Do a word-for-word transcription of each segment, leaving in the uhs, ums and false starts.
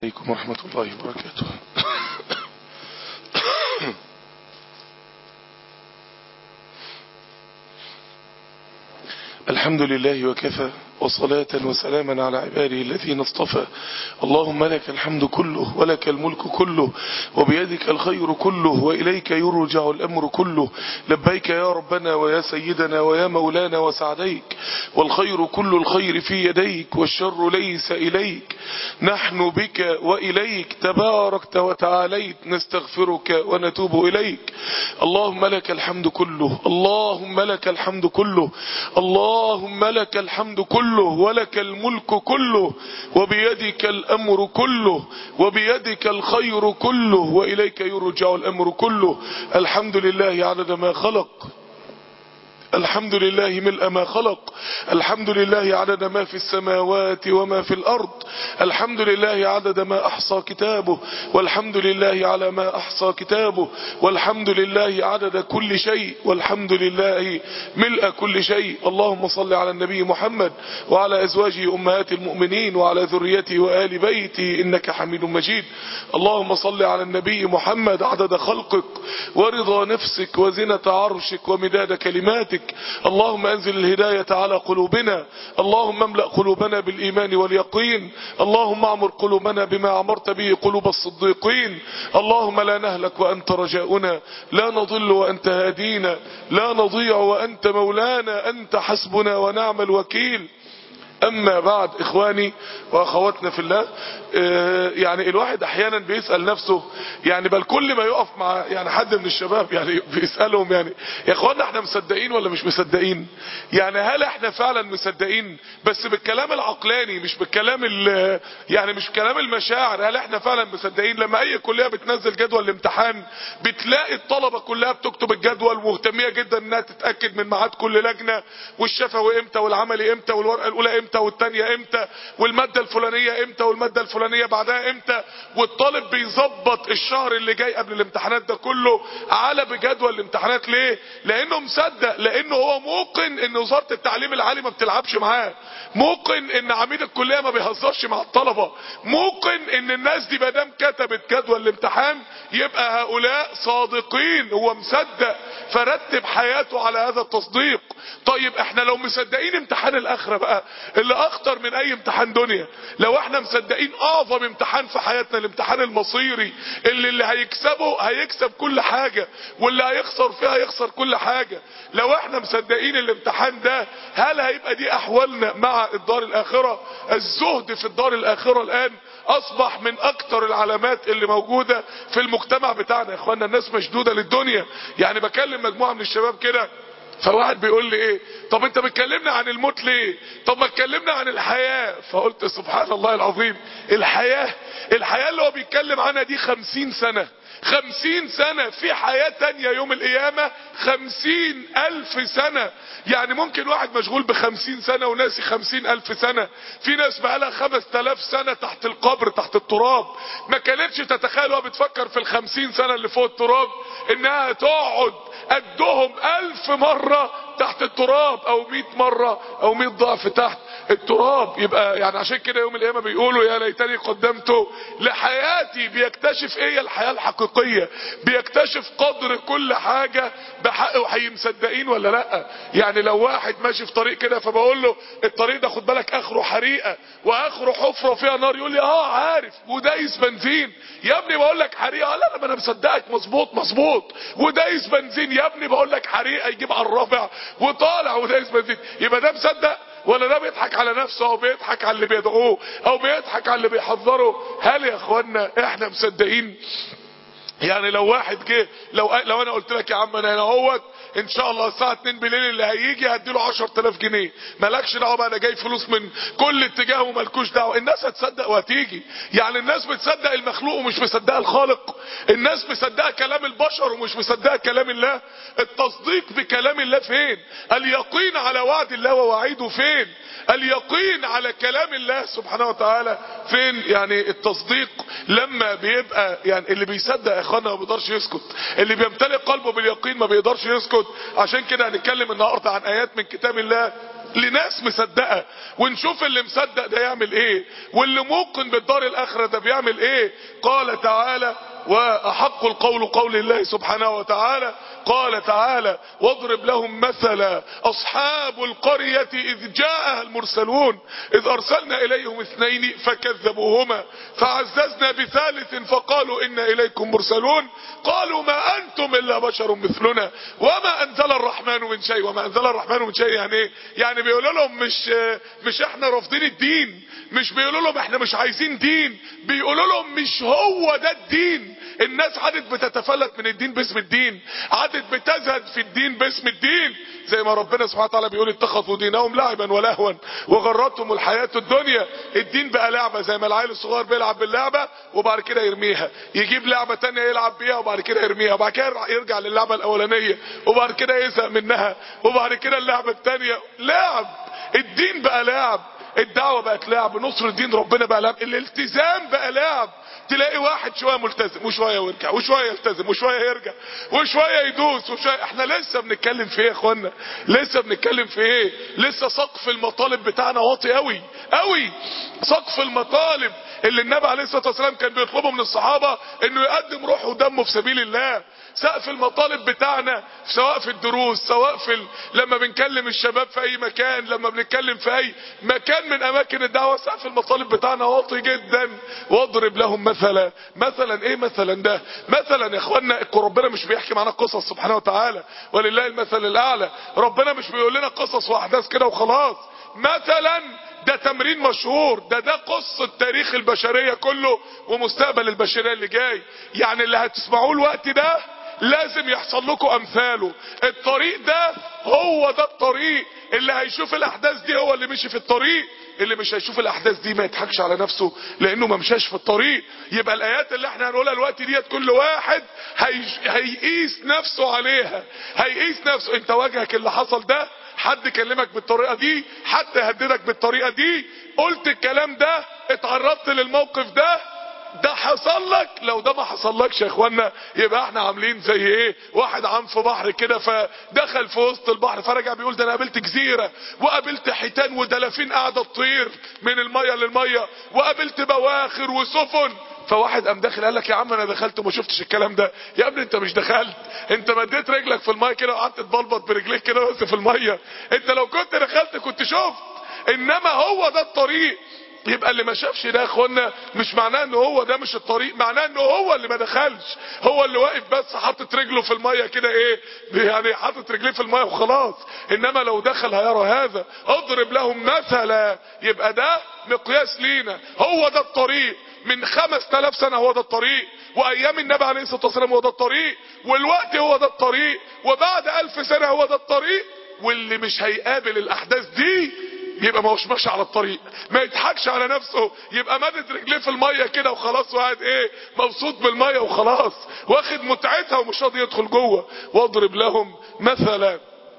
عليكم ورحمة الله وبركاته. الحمد لله وكفى، وصلاة وسلاما على عباده الذين اصطفى. اللهم لك الحمد كله، ولك الملك كله، وبيدك الخير كله، وإليك يرجع الأمر كله. لبيك يا ربنا ويا سيدنا ويا مولانا وسعديك، والخير كل الخير في يديك، والشر ليس إليك. نحن بك وإليك تباركت وتعاليت، نستغفرك ونتوب إليك. اللهم لك الحمد كله، اللهم لك الحمد كله، اللهم لك الحمد كله، ولك الملك كله، وبيدك الأمر كله، وبيدك الخير كله، وإليك يرجع الأمر كله. الحمد لله عدد ما خلق، الحمد لله ملء ما خلق، الحمد لله عدد ما في السماوات وما في الأرض، الحمد لله عدد ما أحصى كتابه، والحمد لله على ما أحصى كتابه، والحمد لله عدد كل شيء، والحمد لله ملء كل شيء. اللهم صل على النبي محمد وعلى أزواجه أمهات المؤمنين وعلى ذريته وآل بيته إنك حميد مجيد. اللهم صل على النبي محمد عدد خلقك ورضا نفسك وزنة عرشك ومداد كلماتك. اللهم انزل الهداية على قلوبنا، اللهم املأ قلوبنا بالإيمان واليقين، اللهم اعمر قلوبنا بما عمرت به قلوب الصديقين. اللهم لا نهلك وأنت رجاؤنا، لا نضل وأنت هادينا، لا نضيع وأنت مولانا، أنت حسبنا ونعم الوكيل. أما بعد، إخواني وأخواتنا في الله، يعني الواحد أحيانا بيسأل نفسه، يعني بل كل ما يقف مع يعني حد من الشباب يعني بيسألهم، يعني يا إخوانا احنا مصدقين ولا مش مصدقين؟ يعني هل احنا فعلا مصدقين بس بالكلام العقلاني، مش بالكلام يعني مش كلام المشاعر؟ هل احنا فعلا مصدقين لما أي كلية بتنزل جدول الامتحان بتلاقي الطلبة كلها بتكتب الجدول مهتمية جدا انها تتأكد من ميعاد كل لجنة، والشفوي امتى، والعملي امتى، والورقة الأولى امتى، والتانية امتى، والمادة الفلانية امتى، والمادة الفلانية بعدها امتى؟ والطالب بيظبط الشهر اللي جاي قبل الامتحانات ده كله على بجدول الامتحانات. ليه؟ لانه مصدق، لانه هو موقن ان وزارة التعليم العالي ما بتلعبش معاه، موقن ان عميد الكلية ما بيهزرش مع الطلبة، موقن ان الناس دي مادام كتبت جدول الامتحان يبقى هؤلاء صادقين. هو مصدق فرتب حياته على هذا التصديق. طيب احنا لو مصدقين امتحان الاخرة بقى اللي اخطر من اي امتحان دنيا، لو احنا مصدقين اعظم امتحان في حياتنا الامتحان المصيري اللي اللي هيكسبه هيكسب كل حاجة، واللي هيخسر فيها هيخسر كل حاجة، لو احنا مصدقين الامتحان ده، هل هيبقى دي احوالنا مع الدار الاخرة؟ الزهد في الدار الاخرة الان اصبح من اكتر العلامات اللي موجودة في المجتمع بتاعنا. يا اخوانا الناس مشدودة للدنيا. يعني بكلم مجموعة من الشباب كده، فواحد بيقول لي ايه، طب انت بتكلمنا عن الموت ليه؟ طب ما تكلمنا عن الحياة. فقلت سبحان الله العظيم، الحياة الحياة اللي هو بيتكلم عنها دي خمسين سنة، خمسين سنة في حياة تانية يوم القيامة، خمسين الف سنة. يعني ممكن واحد مشغول بخمسين سنة وناسي خمسين الف سنة. في ناس بقالها خمس تلاف سنة تحت القبر تحت التراب، ما كانتش تتخيل وهي بتفكر في الخمسين سنة اللي فوق التراب انها تقعد قدهم الف مرة تحت التراب، او مئة مرة او مئة ضعف تحت التراب. يبقى يعني عشان كده يوم القيامة بيقولوا يا ليتني قدمت لحياتي. بيكتشف ايه الحياة الحقيقية، بيكتشف قدر كل حاجة بحق. وحي مصدقين ولا لا؟ يعني لو واحد ماشي في طريق كده فبقول له الطريق ده خد بالك اخره حريقة واخره حفرة فيها نار، يقول لي اه عارف ودايس بنزين. يا ابني بقول لك حريقة، لا لا انا مصدقك، مظبوط مظبوط، ودايس بنزين. يا ابني بقول لك حريقة، يجيب على الرابع وطالع ودايس بنزين. يبقى ده مصدق ولا ده بيضحك على نفسه، او بيضحك على اللي بيدعوه، او بيضحك على اللي بيحذره؟ هل يا اخوانا احنا مصدقين؟ يعني لو واحد جه، لو لو انا قلت لك يا عم انا هنا اهوت ان شاء الله الساعه اتنين بالليل اللي هيجي هديله عشرة آلاف جنيه، مالكش دعوه بقى، انا جاي فلوس من كل اتجاه ومالكوش دعوه، الناس هتصدق وهتيجي. يعني الناس بتصدق المخلوق ومش مصدقه الخالق، الناس مصدقه كلام البشر ومش مصدقه كلام الله. التصديق بكلام الله فين؟ اليقين على وعد الله ووعيده فين؟ اليقين على كلام الله سبحانه وتعالى فين؟ يعني التصديق لما بيبقى، يعني اللي بيصدق يا اخوانا ما بيقدرش يسكت، اللي بيمتلئ قلبه باليقين ما بيقدرش يسكت. عشان كده هنتكلم النهارده عن ايات من كتاب الله لناس مصدقة، ونشوف اللي مصدق ده يعمل ايه، واللي موقن بالدار الاخرة ده بيعمل ايه. قال تعالى: وأحق القول قول الله سبحانه وتعالى. قال تعالى: واضرب لهم مثلا أصحاب القرية إذ جاءها المرسلون إذ أرسلنا إليهم اثنين فكذبوهما فعززنا بثالث فقالوا إنا إليكم مرسلون قالوا ما أنتم إلا بشر مثلنا وما أنزل الرحمن من شيء. وما أنزل الرحمن من شيء يعني إيه؟ يعني بيقولوا لهم مش مش إحنا رافضين الدين، مش بيقولوا لهم إحنا مش عايزين دين، بيقولوا لهم مش هو ده الدين. الناس عادت بتتفلت من الدين باسم الدين، عادت بتزهد في الدين باسم الدين، زي ما ربنا سبحانه وتعالى بيقول: اتخذوا دينهم لعبا ولهوا وغرتهم الحياة الدنيا. الدين بقى لعبة، زي ما العيل الصغير بيلعب باللعبة وبعد كده يرميها، يجيب لعبة تانية يلعب بيها وبعد كده يرميها، وبعد كده يرجع للعبة الاولانية وبعد كده يزهق منها وبعد كده اللعبة التانية. لعب، الدين بقى لعب، الدعوة بقت لعب، نصر الدين ربنا بقى لعب، الالتزام بقى لعب. تلاقي واحد شوية ملتزم وشوية يرجع وشوية يلتزم وشوية يرجع وشوية يدوس وشوية. احنا لسه بنتكلم في ايه يا اخوانا؟ لسه بنتكلم في ايه؟ لسه سقف المطالب بتاعنا واطي قوي قوي. سقف المطالب اللي النبي عليه الصلاة والسلام كان بيطلبه من الصحابة انه يقدم روحه ودمه في سبيل الله. سقف المطالب بتاعنا سواء في الدروس، سواء في ال... لما بنكلم الشباب في اي مكان، لما بنتكلم في اي مكان من اماكن الدعوة، سقف المطالب بتاعنا واطي جدا. واضرب لهم مثلا. مثلا ايه مثلا ده؟ مثلا يا اخوانا ربنا مش بيحكي معانا قصص سبحانه وتعالى، ولله المثل الاعلى. ربنا مش بيقول لنا قصص واحداث كده وخلاص. مثلا ده تمرين مشهور، ده ده قصة تاريخ البشرية كله ومستقبل البشرية اللي جاي. يعني اللي هتسمعوه الوقت ده لازم يحصل لكم امثاله. الطريق ده هو ده الطريق. اللي هيشوف الاحداث دي هو اللي مشي في الطريق، اللي مش هيشوف الاحداث دي ما يضحكش على نفسه لانه ما مشاش في الطريق. يبقى الايات اللي احنا هنقولها الوقت ديت كل واحد هي... هيقيس نفسه عليها، هيقيس نفسه. انت واجهك اللي حصل ده، حد كلمك بالطريقة دي، حد هددك بالطريقة دي، قلت الكلام ده، اتعرضت للموقف ده، ده حصل لك. لو ده ما حصلكش يا اخوانا يبقى احنا عاملين زي ايه؟ واحد عام في بحر كده فدخل في وسط البحر فرجع بيقول ده انا قابلت جزيرة وقابلت حيتان ودلافين قاعدة تطير من المية للمية وقابلت بواخر وسفن. فواحد قام داخل قال لك يا عم انا دخلت وما شفتش الكلام ده. يا ابني انت مش دخلت، انت مديت رجلك في المية كده وقعدت تبلبط برجليك كده بس في المية. انت لو كنت دخلت كنت شفت. انما هو ده الطريق. يبقى اللي ما شافش ده يا اخوانا مش معناه ان هو ده مش الطريق، معناه ان هو اللي ما دخلش، هو اللي واقف بس حاطط رجله في الميه كده ايه، يعني حاطط رجليه في الميه وخلاص. انما لو دخل هيرى هذا. اضرب لهم مثلا. يبقى ده مقياس لينا، هو ده الطريق. من خمس تلاف سنة هو ده الطريق، وايام النبي عليه الصلاة والسلام هو ده الطريق، والوقت هو ده الطريق، وبعد الف سنة هو ده الطريق. واللي مش هيقابل الاحداث دي يبقى ما هوش ماشي على الطريق، ما يضحكش على نفسه، يبقى مادد رجليه في الميه كده وخلاص وقاعد ايه مبسوط بالميه وخلاص واخد متعتها ومش راضي يدخل جوه. واضرب لهم مثلا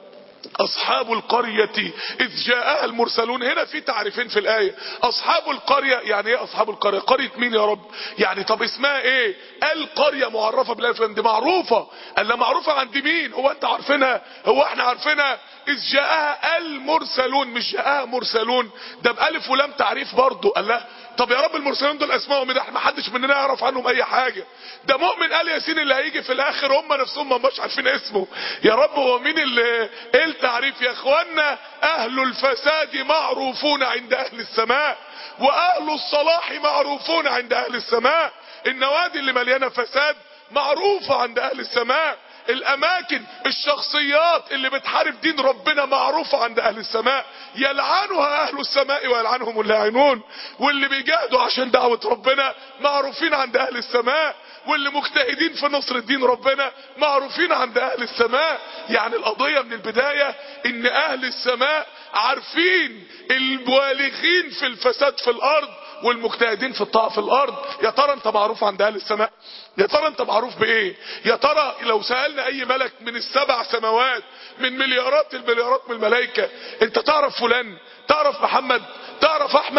اصحاب القرية اذ جاءها المرسلون. هنا في تعريفين في الاية. اصحاب القرية يعني ايه؟ اصحاب القرية قرية مين يا رب؟ يعني طب اسمها ايه؟ القرية معرفة بالالف، دي معروفة. الا معروفة عند مين؟ هو انت عارفينها؟ هو احنا عارفينها؟ اذ جاءها المرسلون، مش جاءها مرسلون، ده بألف ولام تعريف برضو. قال لا طب يا رب المرسلين دول اسمائهم ايه؟ ده ما حدش مننا يعرف عنهم اي حاجه. ده مؤمن آل ياسين اللي هيجي في الاخر هم نفسهم ما مش عارفين اسمه. يا رب هو مين اللي ايه التعريف يا اخوانا؟ اهل الفساد معروفون عند اهل السماء، واهل الصلاح معروفون عند اهل السماء. النوادي اللي مليانه فساد معروفه عند اهل السماء. الاماكن الشخصيات اللي بتحارب دين ربنا معروفة عند اهل السماء، يلعنها اهل السماء ويلعنهم اللاعنون. واللي بيجاهدوا عشان دعوة ربنا معروفين عند اهل السماء، واللي مجتهدين في نصر الدين ربنا معروفين عند اهل السماء. يعني القضية من البداية ان اهل السماء عارفين البالغين في الفساد في الارض والمجتهدين في الطاعة في الارض. يا ترى انت معروف عند اهل السماء؟ يا ترى انت معروف بايه؟ يا ترى لو سألنا اي ملك من السبع سماوات من مليارات المليارات من الملائكة، انت تعرف فلان؟ تعرف محمد؟ تعرف احمد؟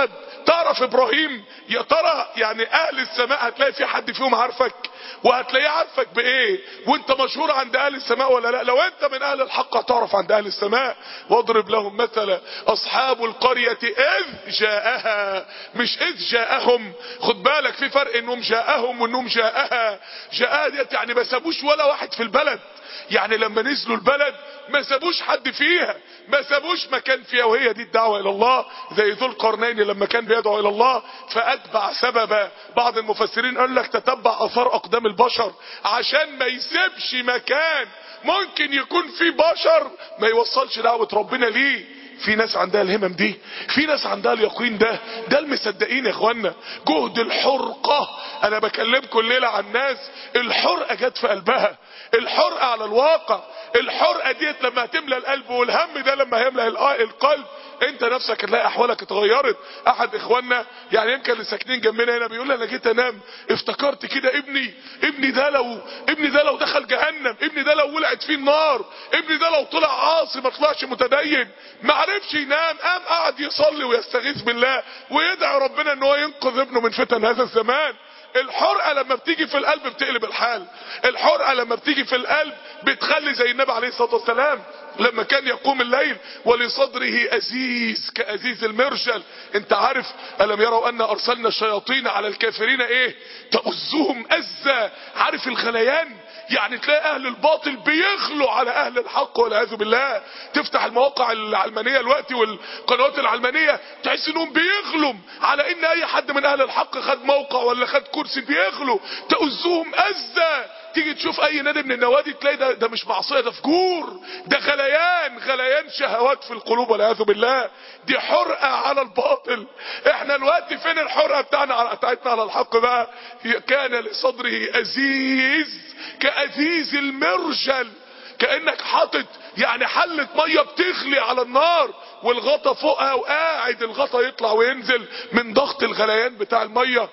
تعرف ابراهيم؟ يا ترى يعني اهل السماء هتلاقي في حد فيهم عارفك؟ وهتلاقيه عارفك بايه؟ وانت مشهور عند اهل السماء ولا لا؟ لو انت من اهل الحق هتعرف عند اهل السماء. واضرب لهم مثلا اصحاب القرية اذ جاءها، مش اذ جاءهم. خد بالك في فرق انهم جاءهم وانهم جاءها. جاءها ديت يعني ما سابوش ولا واحد في البلد، يعني لما نزلوا البلد ما سابوش حد فيها، ما سابوش مكان فيها، وهي دي الدعوة الى الله. زي ذو القرنين لما كان بيدعو الى الله فاتبع سببا. بعض المفسرين قال لك تتبع اثار اقدام البشر عشان ما يسيبش مكان ممكن يكون فيه بشر ما يوصلش دعوة ربنا ليه. في ناس عندها الهمم دي، في ناس عندها اليقين ده، ده المصدقين يا اخوانا. جهد الحرقة، انا بكلمكم الليلة عن ناس الحرقة جت في قلبها، الحرقة على الواقع. الحرقة ديت لما هتملى القلب، والهم ده لما هيملى القلب انت نفسك هتلاقي احوالك اتغيرت. احد اخواننا يعني يمكن اللي ساكنين جنبنا هنا بيقول لي انا جيت انام افتكرت كده ابني ابني ده لو ابني ده لو دخل جهنم، ابني ده لو ولعت فيه النار، ابني ده لو طلع عاصي ما طلعش متدين، ما عرفش ينام، قام قعد يصلي ويستغيث بالله ويدعي ربنا ان هو ينقذ ابنه من فتن هذا الزمان. الحرقة لما بتيجي في القلب بتقلب الحال. الحرقة لما بتيجي في القلب بتخلي زي النبي عليه الصلاة والسلام لما كان يقوم الليل ولصدره أزيز كأزيز المرجل. انت عارف ألم يروا أن أرسلنا الشياطين على الكافرين ايه تؤزهم أزا. عارف الغليان؟ يعني تلاقي اهل الباطل بيغلوا على اهل الحق والعياذ بالله. تفتح المواقع العلمانية الوقت والقنوات العلمانية تحس انهم بيغلوا على ان اي حد من اهل الحق خد موقع ولا خد كرسي بيغلوا تؤزهم أزا. تيجي تشوف اي نادي من النوادي تلاقي ده, ده مش معصية، ده فجور، ده غليان غليان شهوات في القلوب والعياذ بالله. دي حرقة على الباطل. احنا الوقت فين الحرقة بتاعنا على بتاعتنا على الحق بقى؟ كان لصدره أزيز كأزيز المرجل، كأنك حاطط يعني حلة مية بتغلي على النار والغطا فوقها وقاعد الغطا يطلع وينزل من ضغط الغليان بتاع المية.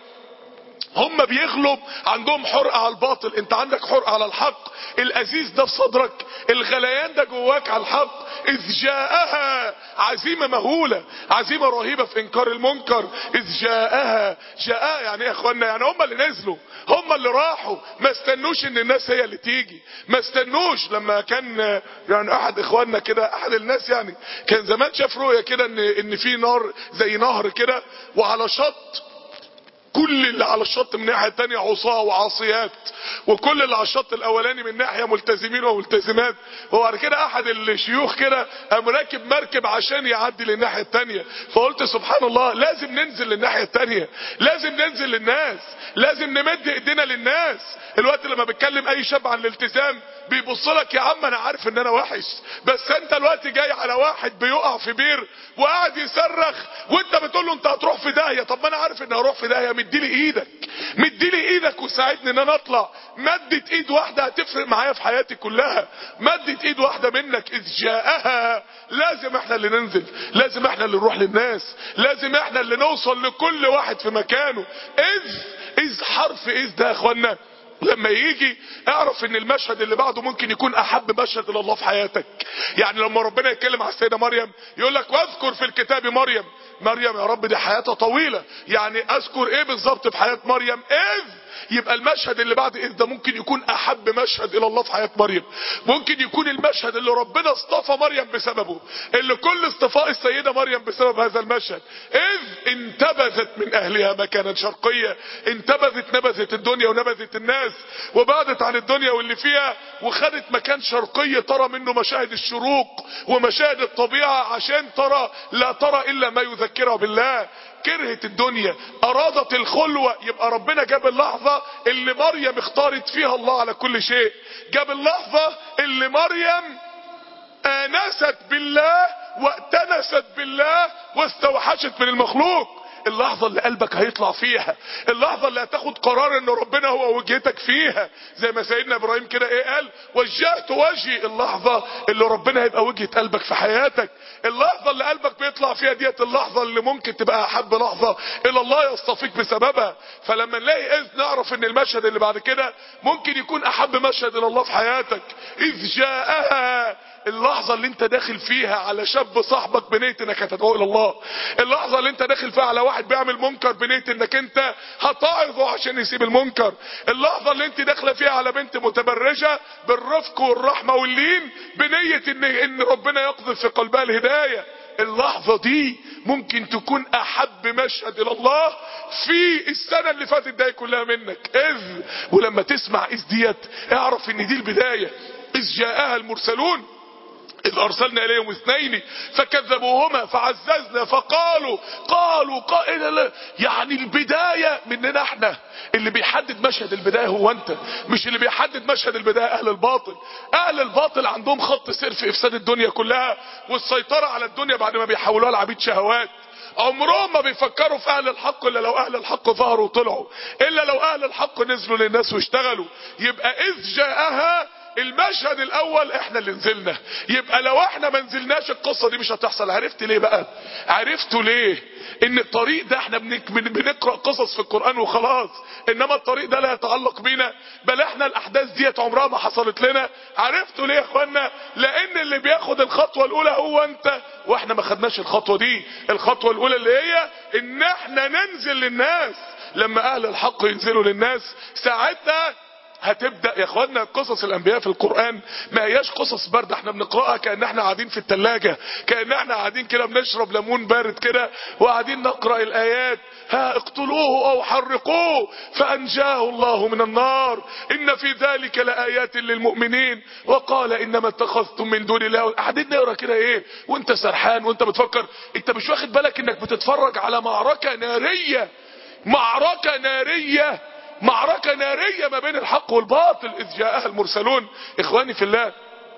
هم بيغلب عندهم حرقة على الباطل، انت عندك حرقة على الحق. الأزيز ده في صدرك، الغليان ده جواك على الحق. إذ جاءها عزيمة مهولة، عزيمة رهيبة في إنكار المنكر. إذ جاءها، جاءها يعني ايه يا اخوانا؟ يعني هم اللي نزلوا، هم اللي راحوا، ما استنوش ان الناس هي اللي تيجي، ما استنوش. لما كان يعني احد اخواننا كده، احد الناس يعني كان زمان شاف رؤية كده ان ان في نار زي نهر كده وعلى شط، كل اللي على الشط من الناحية التانية عصاة وعاصيات، وكل اللي على الشط الاولاني من ناحية ملتزمين وملتزمات. وبعد كده احد الشيوخ كده قام راكب مركب عشان يعدي للناحية التانية. فقلت سبحان الله، لازم ننزل للناحية التانية، لازم ننزل للناس، لازم نمد ايدينا للناس. الوقت لما بتكلم اي شاب عن الالتزام بيبص لك يا عم انا عارف ان انا وحش، بس انت الوقت جاي على واحد بيقع في بير وقاعد يصرخ وانت بتقول له انت هتروح في داهيه. طب ما انا عارف ان هروح في داهيه، مديلي ايدك، مديلي ايدك وساعدني ان انا اطلع. مدت ايد واحده هتفرق معايا في حياتي كلها، مدت ايد واحده منك. اذ جاءها، لازم احنا اللي ننزل، لازم احنا اللي نروح للناس، لازم احنا اللي نوصل لكل واحد في مكانه. اذ اذ حرف اذ ده يا اخوانا لما يجي اعرف ان المشهد اللي بعده ممكن يكون احب مشهد الى الله في حياتك. يعني لما ربنا يتكلم على السيدة مريم يقول لك واذكر في الكتاب مريم. مريم يا رب دي حياتها طويلة، يعني اذكر ايه بالظبط في حياة مريم؟ اذ، يبقى المشهد اللي بعد اذ ده ممكن يكون احب مشهد الى الله في حياة مريم، ممكن يكون المشهد اللي ربنا اصطفى مريم بسببه، اللي كل اصطفاء السيدة مريم بسبب هذا المشهد. اذ انتبذت من اهلها مكانا شرقية، انتبذت، نبذت الدنيا ونبذت الناس وبعدت عن الدنيا واللي فيها وخدت مكان شرقي ترى منه مشاهد الشروق ومشاهد الطبيعة عشان ترى لا ترى الا ما يذكرها بالله. كرهت الدنيا، ارادت الخلوة، يبقى ربنا جاب اللحظة اللي مريم اختارت فيها الله على كل شيء، جاب اللحظة اللي مريم آنست بالله واتنست بالله واستوحشت من المخلوق. اللحظة اللي قلبك هيطلع فيها، اللحظة اللي هتاخد قرار ان ربنا هو وجهتك فيها، زي ما سيدنا ابراهيم كده ايه قال وجهت وجهي. اللحظة اللي ربنا هيبقى وجهة قلبك في حياتك، اللحظة اللي قلبك بيطلع فيها ديت اللحظة اللي ممكن تبقى احب لحظة الى الله يصطفيك بسببها. فلما نلاقي اذ نعرف ان المشهد اللي بعد كده ممكن يكون احب مشهد الى الله في حياتك. اذ جاءها، اللحظة اللي انت داخل فيها على شاب صاحبك بنيت انك هتدعو الى الله، اللحظة اللي انت داخل فيها على واحد بيعمل منكر بنية انك انت هتعظه عشان يسيب المنكر. اللحظة اللي انت داخله فيها على بنت متبرجة بالرفق والرحمة واللين بنية ان, إن ربنا يقذف في قلبها الهداية، اللحظة دي ممكن تكون احب مشهد الى الله في السنة اللي فاتت دي كلها منك. اذ ولما تسمع اذ ديت اعرف ان دي البداية. اذ جاءها المرسلون إذ أرسلنا إليهم اثنين فكذبوهما فعززنا فقالوا قالوا قائل. يعني البداية مننا احنا. اللي بيحدد مشهد البداية هو انت، مش اللي بيحدد مشهد البداية اهل الباطل. اهل الباطل عندهم خط سير في افساد الدنيا كلها والسيطرة على الدنيا بعد ما بيحولوها لعبيد شهوات. عمرهم ما بيفكروا في اهل الحق الا لو اهل الحق ظهروا وطلعوا، الا لو اهل الحق نزلوا للناس واشتغلوا. يبقى اذ جاءها المشهد الاول احنا اللي نزلنا. يبقى لو احنا ما نزلناش القصة دي مش هتحصل. عرفت ليه بقى؟ عرفتوا ليه ان الطريق ده احنا بنقرأ قصص في القرآن وخلاص، انما الطريق ده لا يتعلق بينا، بل احنا الاحداث ديت عمرها ما حصلت لنا. عرفتوا ليه يا اخوانا؟ لان اللي بياخد الخطوة الاولى هو انت، واحنا ما خدناش الخطوة دي. الخطوة الاولى اللي هي ان احنا ننزل للناس. لما اهل الحق ينزلوا للناس ساعتها هتبدأ يا اخوانا. قصص الانبياء في القرآن ما هياش قصص باردة احنا بنقرأها كأن احنا قاعدين في التلاجة، كأن احنا قاعدين كده بنشرب ليمون بارد كده وقاعدين نقرأ الايات. ها اقتلوه او حرقوه فانجاه الله من النار ان في ذلك لآيات للمؤمنين وقال انما اتخذتم من دون الله. قاعدين نقرأ كده ايه وانت سرحان وانت بتفكر، انت مش واخد بالك انك بتتفرج على معركة نارية. معركة نارية معركة نارية ما بين الحق والباطل. اذ جاءها المرسلون. اخواني في الله،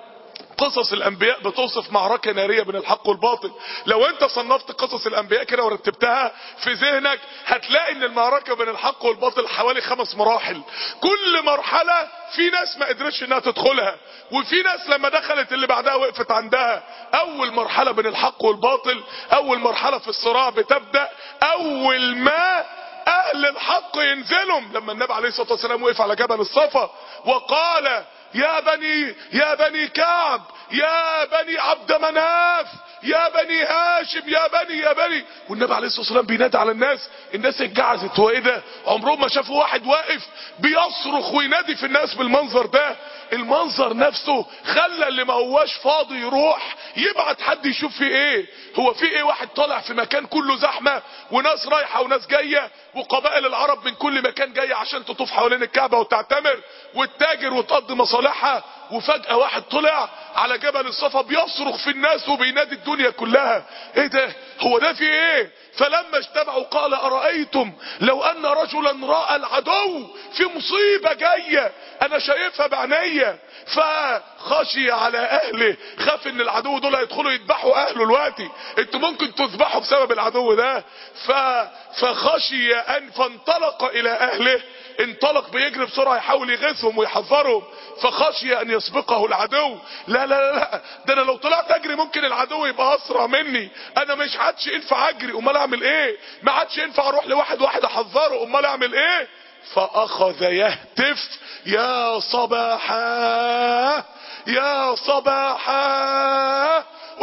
قصص الانبياء بتوصف معركة نارية بين الحق والباطل. لو انت صنفت قصص الانبياء كده ورتبتها في ذهنك هتلاقي ان المعركة بين الحق والباطل حوالي خمس مراحل. كل مرحلة في ناس ما قدرتش انها تدخلها، وفي ناس لما دخلت اللي بعدها وقفت عندها. اول مرحلة بين الحق والباطل، اول مرحلة في الصراع بتبدأ اول ما اهل الحق ينزلهم. لما النبي عليه الصلاة والسلام وقف على جبل الصفا وقال يا بني يا بني كعب يا بني عبد مناف يا بني هاشم يا بني يا بني، والنبي عليه الصلاة والسلام بينادي على الناس. الناس اتجعزت. هو ايه ده؟ عمرهم ما شافوا واحد واقف بيصرخ وينادي في الناس بالمنظر ده. المنظر نفسه خلى اللي ما هواش فاضي يروح يبعت حد يشوف فيه ايه. هو في ايه واحد طالع في مكان كله زحمة وناس رايحة وناس جاية وقبائل العرب من كل مكان جاية عشان تطوف حوالين الكعبة وتعتمر وتتاجر وتقضي مصالحها، وفجأة واحد طلع على جبل الصفا بيصرخ في الناس وبينادي الدنيا كلها. ايه ده؟ هو ده في ايه؟ فلما اجتمعوا قال أرأيتم لو أن رجلا رأى العدو في مصيبة جاية أنا شايفها بعينيا فخشي على أهله، خاف إن العدو دول يدخلوا يذبحوا أهله دلوقتي، انتوا ممكن تذبحوا بسبب العدو ده. ف... فخشي أن فانطلق إلى أهله. انطلق بيجري بسرعة يحاول يغيثهم ويحذرهم. فخشي ان يسبقه العدو. لا لا لا ده انا لو طلعت اجري ممكن العدو يبقى اسرع مني. انا مش عادش ينفع اجري، امال اعمل ايه؟ ما عادش ينفع اروح لواحد واحد احذره، امال اعمل ايه؟ فاخذ يهتف يا صباحا يا صباحا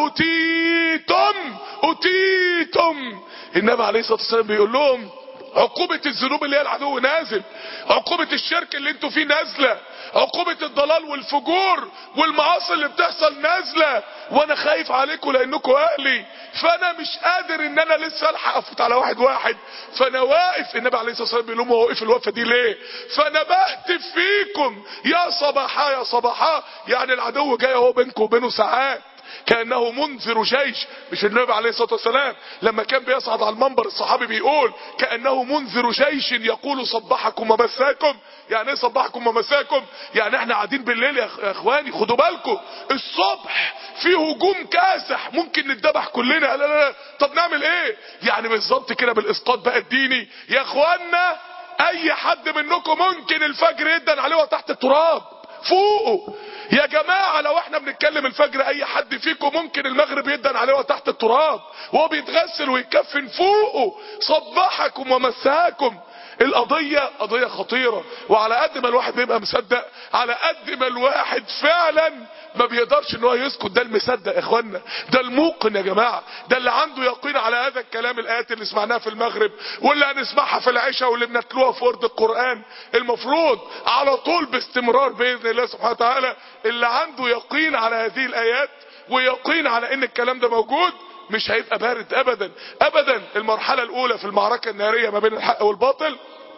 اتيتم اتيتم. النبي عليه الصلاة والسلام بيقول لهم عقوبة الذنوب اللي هي العدو نازل، عقوبة الشرك اللي انتوا فيه نازلة، عقوبة الضلال والفجور والمعاصي اللي بتحصل نازلة، وانا خايف عليكم لانكم اهلي، فانا مش قادر ان انا لسه الحق افوت على واحد واحد، فانا واقف. النبي عليه الصلاة والسلام بيقول لهم هو واقف الوقفة دي ليه؟ فانا بهتف فيكم يا صباحا يا صباحا. يعني العدو جاي اهو بينكم وبينه ساعات كأنه منذر جيش. مش النبي عليه الصلاة والسلام لما كان بيصعد على المنبر الصحابي بيقول كأنه منذر جيش يقول صبحكم ومساكم. يعني ايه صبحكم ومساكم؟ يعني احنا قاعدين بالليل يا اخواني خدوا بالكم الصبح في هجوم كاسح ممكن نتذبح كلنا. لا لا لا طب نعمل ايه؟ يعني بالظبط كده بالاسقاط بقى الديني يا اخوانا. اي حد منكم ممكن الفجر يدن عليه تحت التراب فوقه. يا جماعة لو احنا بنتكلم الفجر اي حد فيكم ممكن المغرب يدن عليه تحت التراب وهو بيتغسل ويتكفن فوقه. صبحكم ومساكم. القضية قضية خطيرة، وعلى قد ما الواحد بيبقى مصدق على قد ما الواحد فعلا ما بيقدرش ان هو يسكت. ده المصدق يا اخوانا، ده الموقن يا جماعة، ده اللي عنده يقين على هذا الكلام. الايات اللي سمعناها في المغرب واللي هنسمعها في العشاء واللي بنتلوها في ورد القرآن المفروض على طول باستمرار باذن الله سبحانه وتعالى، اللي عنده يقين على هذه الايات ويقين على ان الكلام ده موجود مش هيبقى بارد ابدا ابدا. المرحلة الاولى في المعركة النارية ما بين الحق والباطل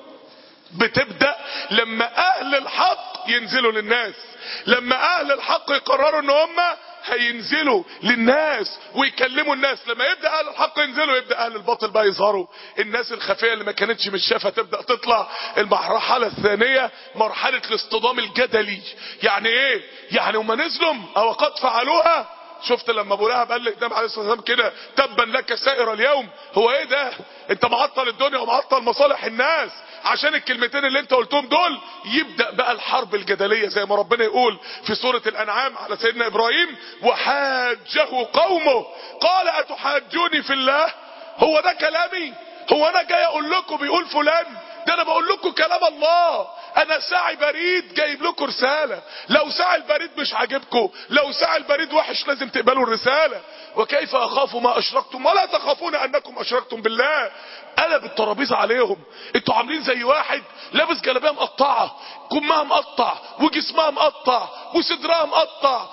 بتبدأ لما اهل الحق ينزلوا للناس، لما اهل الحق يقرروا ان هم هينزلوا للناس ويكلموا الناس. لما يبدأ اهل الحق ينزلوا يبدأ اهل الباطل بقى يظهروا، الناس الخفية اللي ما كانتش متشافة تبدأ تطلع. المرحلة الثانية مرحلة الاصطدام الجدلي. يعني ايه؟ يعني هم نزلوا او قد فعلوها. شفت لما ابو لهب قال للنبي عليه الصلاه والسلام كده تبا لك سائر اليوم، هو ايه ده؟ انت معطل الدنيا ومعطل مصالح الناس عشان الكلمتين اللي انت قلتهم دول. يبدأ بقى الحرب الجدلية زي ما ربنا يقول في سورة الانعام على سيدنا ابراهيم: وحاجه قومه قال اتحاجوني في الله. هو ده كلامي؟ هو انا جاي اقول لكم بيقول فلان؟ ده انا بقول لكم كلام الله. انا ساعي بريد جايب لكم رسالة، لو ساعي البريد مش عاجبكم، لو ساعي البريد وحش لازم تقبلوا الرسالة. وكيف اخاف ما اشركتم ولا تخافون انكم اشركتم بالله. قلب الترابيزه عليهم. انتوا عاملين زي واحد لابس جلابيه مقطعه، كمها مقطع وجسمها مقطع وصدرها مقطع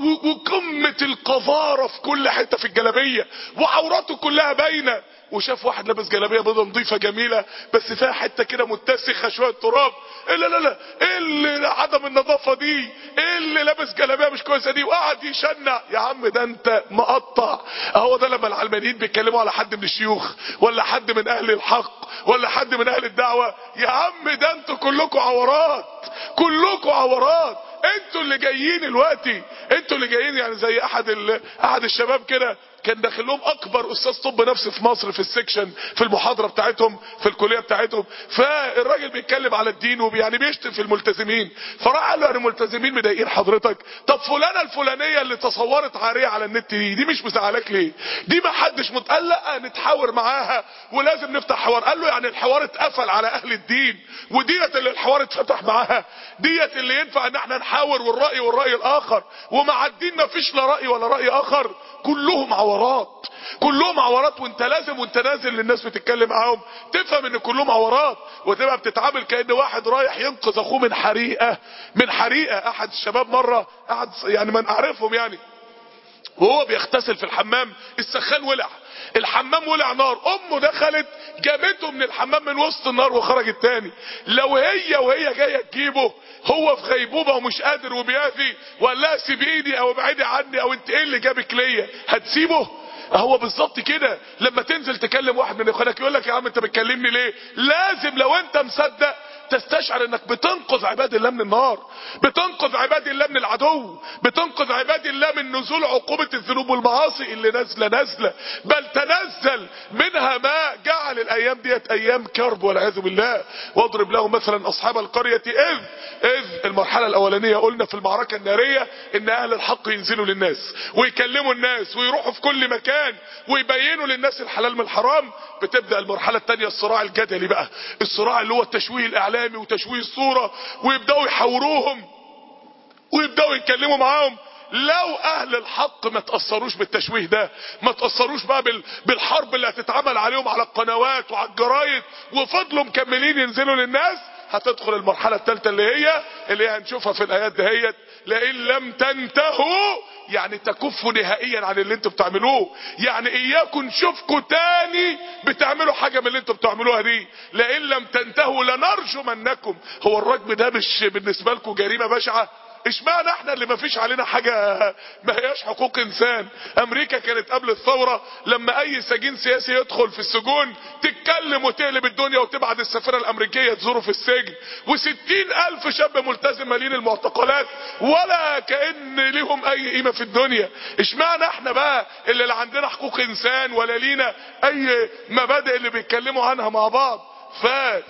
وقمه القذاره في كل حته في الجلابيه وعوراته كلها باينه، وشاف واحد لابس جلابيه بيضه نظيفه جميله بس فيها حته كده متسخه شويه تراب. إيه لا لا لا ايه اللي عدم النظافه دي؟ ايه اللي لابس جلابيه مش كويسه دي؟ وقعد يشنع. يا عم ده انت مقطع. اهو ده لما العلمانيين بيتكلموا على حد من الشيوخ ولا حد من اهل الحق ولا حد من اهل الدعوه، يا عم ده انتوا كلكم عورات، كلكم عورات. انتوا اللي جايين دلوقتي، انتوا اللي جايين. يعني زي احد ال... احد الشباب كده كان داخل لهم اكبر استاذ طب نفسي في مصر في السكشن في المحاضره بتاعتهم في الكليه بتاعتهم، فالراجل بيتكلم على الدين ويعني بيشتم في الملتزمين، فراح قال له: يعني الملتزمين مضايقين حضرتك؟ طب فلانه الفلانيه اللي تصورت عاريه على النت دي دي مش مزعلاك ليه؟ دي ما حدش مت... قال: لا نتحاور معاها ولازم نفتح حوار. قال له: يعني الحوار اتقفل على اهل الدين وديت اللي الحوار اتفتح معاها؟ ديت اللي ينفع ان احنا نحاور والراي والراي الاخر، ومع الدين ما فيش لا راي ولا راي اخر؟ كلهم عورات، كلهم عورات. وانت لازم وانت نازل للناس بتتكلم معاهم تفهم ان كلهم عورات، وتبقى بتتعامل كأن واحد رايح ينقذ اخوه من حريقة من حريقة. احد الشباب مرة احد يعني من اعرفهم يعني وهو بيغتسل في الحمام السخان ولع، الحمام ولع نار، امه دخلت جابته من الحمام من وسط النار وخرجت تاني. لو هي وهي جايه تجيبه هو في غيبوبه ومش قادر وبيأذي وقال لها سيبيني او ابعدي عني او انت ايه اللي جابك ليا، هتسيبه؟ هو بالظبط كده. لما تنزل تكلم واحد من اخوانك يقول لك: يا عم انت بتكلمني ليه؟ لازم لو انت مصدق تستشعر انك بتنقذ عباد الله من النار، بتنقذ عباد الله من العدو، بتنقذ عباد الله من نزول عقوبة الذنوب والمعاصي اللي نازله نازله بل تنزل منها ما جعل الايام ديت ايام كرب والعياذ بالله. واضرب لهم مثلا اصحاب القرية اذ اذ المرحلة الاولانية قلنا في المعركة النارية ان اهل الحق ينزلوا للناس ويكلموا الناس ويروحوا في كل مكان ويبينوا للناس الحلال من الحرام. بتبدأ المرحلة الثانية الصراع الجدلي بقى، الصراع اللي هو التشويه الاعلامي وتشويه الصورة، ويبدأوا يحوروهم ويبدأوا يتكلموا معاهم. لو اهل الحق ما تأثروش بالتشويه ده، ما تأثروش بقى بالحرب اللي هتتعمل عليهم على القنوات وعلى الجرايد وفضلوا مكملين ينزلوا للناس، هتدخل المرحلة الثالثة اللي هي اللي هي هنشوفها في الايات دهيت: لئن لم تنتهوا، يعني تكفوا نهائيا عن اللي انتوا بتعملوه، يعني اياكم نشوفكم تاني بتعملوا حاجة من اللي انتوا بتعملوها دي. لئن لم تنتهوا لنرجمنكم. هو الرجم ده مش بالنسبة لكم جريمة بشعة؟ اشمعنى احنا اللي ما فيش علينا حاجة ما هياش حقوق انسان؟ امريكا كانت قبل الثورة لما اي سجين سياسي يدخل في السجون تتكلم وتقلب الدنيا وتبعت السفيرة الامريكية تزوره في السجن، وستين الف شاب ملتزم مالين المعتقلات ولا كأن ليهم اي قيمة في الدنيا. اشمعنى احنا بقى اللي لا عندنا حقوق انسان ولا لينا اي مبادئ اللي بيتكلموا عنها مع بعض؟ ف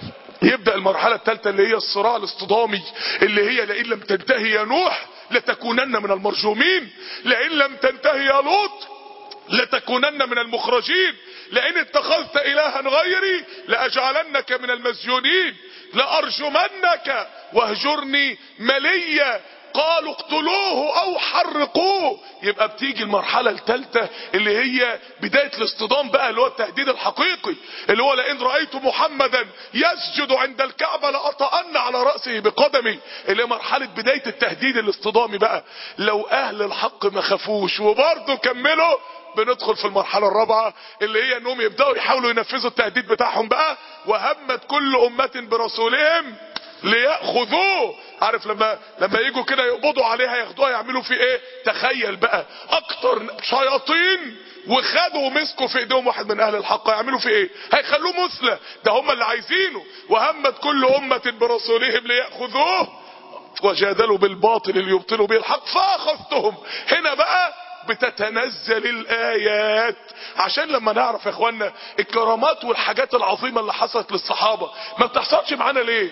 يبدأ المرحلة الثالثة اللي هي الصراع الاصطدامي، اللي هي: لئن لم تنتهي يا نوح لتكونن من المرجومين، لئن لم تنتهي يا لوط لتكونن من المخرجين، لئن اتخذت الها غيري لاجعلنك من المسجونين لارجمنك واهجرني مليا قالوا اقتلوه او حرقوه. يبقى بتيجي المرحلة الثالثة اللي هي بداية الاصطدام بقى، اللي هو التهديد الحقيقي، اللي هو لئن رأيت محمدا يسجد عند الكعبة لأطأن على رأسه بقدمي، اللي هي مرحلة بداية التهديد الاصطدامي بقى. لو اهل الحق ما خافوش وبرضه كملوا، بندخل في المرحلة الرابعة اللي هي انهم يبدأوا يحاولوا ينفذوا التهديد بتاعهم بقى. وهمت كل امة برسولهم ليأخذوه. عارف لما لما يجوا كده يقبضوا عليها ياخدوها يعملوا في ايه؟ تخيل بقى اكتر شياطين وخدوا ومسكوا في ايديهم واحد من اهل الحق، يعملوا في ايه؟ هيخلوه مثلى، ده هم اللي عايزينه. وهمت كل امة برسولهم ليأخذوه وجادلوا بالباطل ليبطلوا به الحق فاخذتهم. هنا بقى بتتنزل الايات عشان لما نعرف يا اخوانا الكرامات والحاجات العظيمة اللي حصلت للصحابة ما بتحصلش معانا ليه؟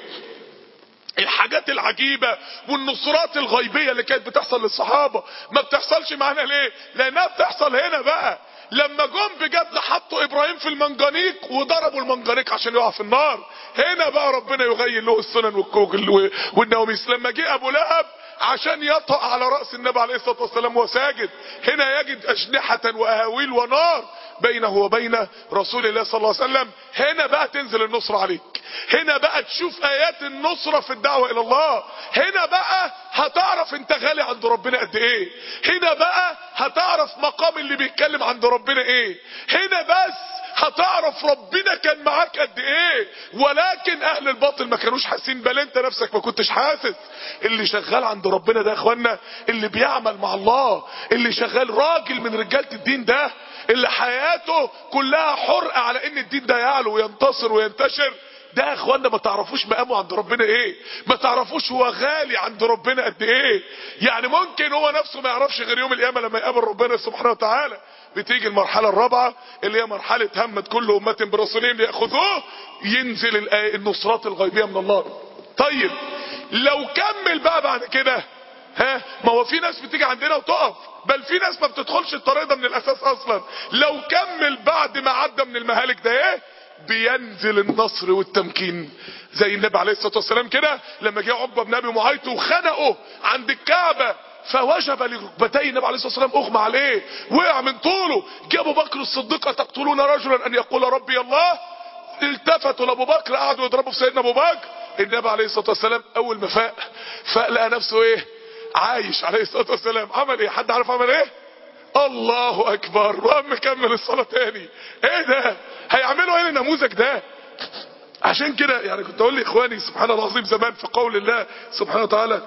الحاجات العجيبة والنصرات الغيبية اللي كانت بتحصل للصحابة ما بتحصلش معانا ليه؟ لانها بتحصل هنا بقى لما جم بجد حطوا ابراهيم في المنجنيق وضربوا المنجنيق عشان يقع في النار. هنا بقى ربنا يغير له السنن والكوكل والنواميس. لما جه ابو لهب عشان يطأ على رأس النبي عليه الصلاة والسلام وساجد، هنا يجد أجنحة وأهاويل ونار بينه وبين رسول الله صلى الله عليه وسلم. هنا بقى تنزل النصرة عليك، هنا بقى تشوف آيات النصرة في الدعوة إلى الله، هنا بقى هتعرف انت غالي عند ربنا قد ايه، هنا بقى هتعرف مقام اللي بيتكلم عند ربنا ايه، هنا بس هتعرف ربنا كان معاك قد ايه. ولكن اهل الباطل ما كانوش حاسين، بل انت نفسك ما كنتش حاسس. اللي شغال عند ربنا ده يا اخوانا اللي بيعمل مع الله، اللي شغال راجل من رجالة الدين ده، اللي حياته كلها حرقة على ان الدين ده يعلو وينتصر وينتشر، ده يا اخوانا ما تعرفوش مقامه عند ربنا ايه، ما تعرفوش هو غالي عند ربنا قد ايه. يعني ممكن هو نفسه ما يعرفش غير يوم القيامة لما يقابل ربنا سبحانه وتعالى. بتيجي المرحلة الرابعة اللي هي مرحلة همت كل أمة برسولهم ليأخذوه، ينزل النصرات الغيبية من الله. طيب لو كمل بقى بعد كده، ها ما هو في ناس بتيجي عندنا وتقف، بل في ناس ما بتدخلش الطريق ده من الأساس أصلا. لو كمل بعد ما عدى من المهالك ده ايه؟ بينزل النصر والتمكين. زي النبي عليه الصلاة والسلام كده لما جه عقبة بن أبي معيط وخنقه عند الكعبة فوجب لركبتي النبي عليه الصلاة والسلام، اغمى عليه وقع من طوله. جه ابو بكر الصديق تقتلون رجلا ان يقول ربي الله؟ التفتوا لابو بكر قعدوا يضربوا في سيدنا ابو بكر. النبي عليه الصلاة والسلام اول ما فاق فاق لقى نفسه ايه؟ عايش عليه الصلاة والسلام. عمل ايه؟ حد عارف عمل ايه؟ الله اكبر، وقام مكمل الصلاة تاني. ايه ده؟ هيعملوا ايه النموذج ده؟ عشان كده يعني كنت اقول لاخواني سبحان الله العظيم زمان في قول الله سبحانه وتعالى،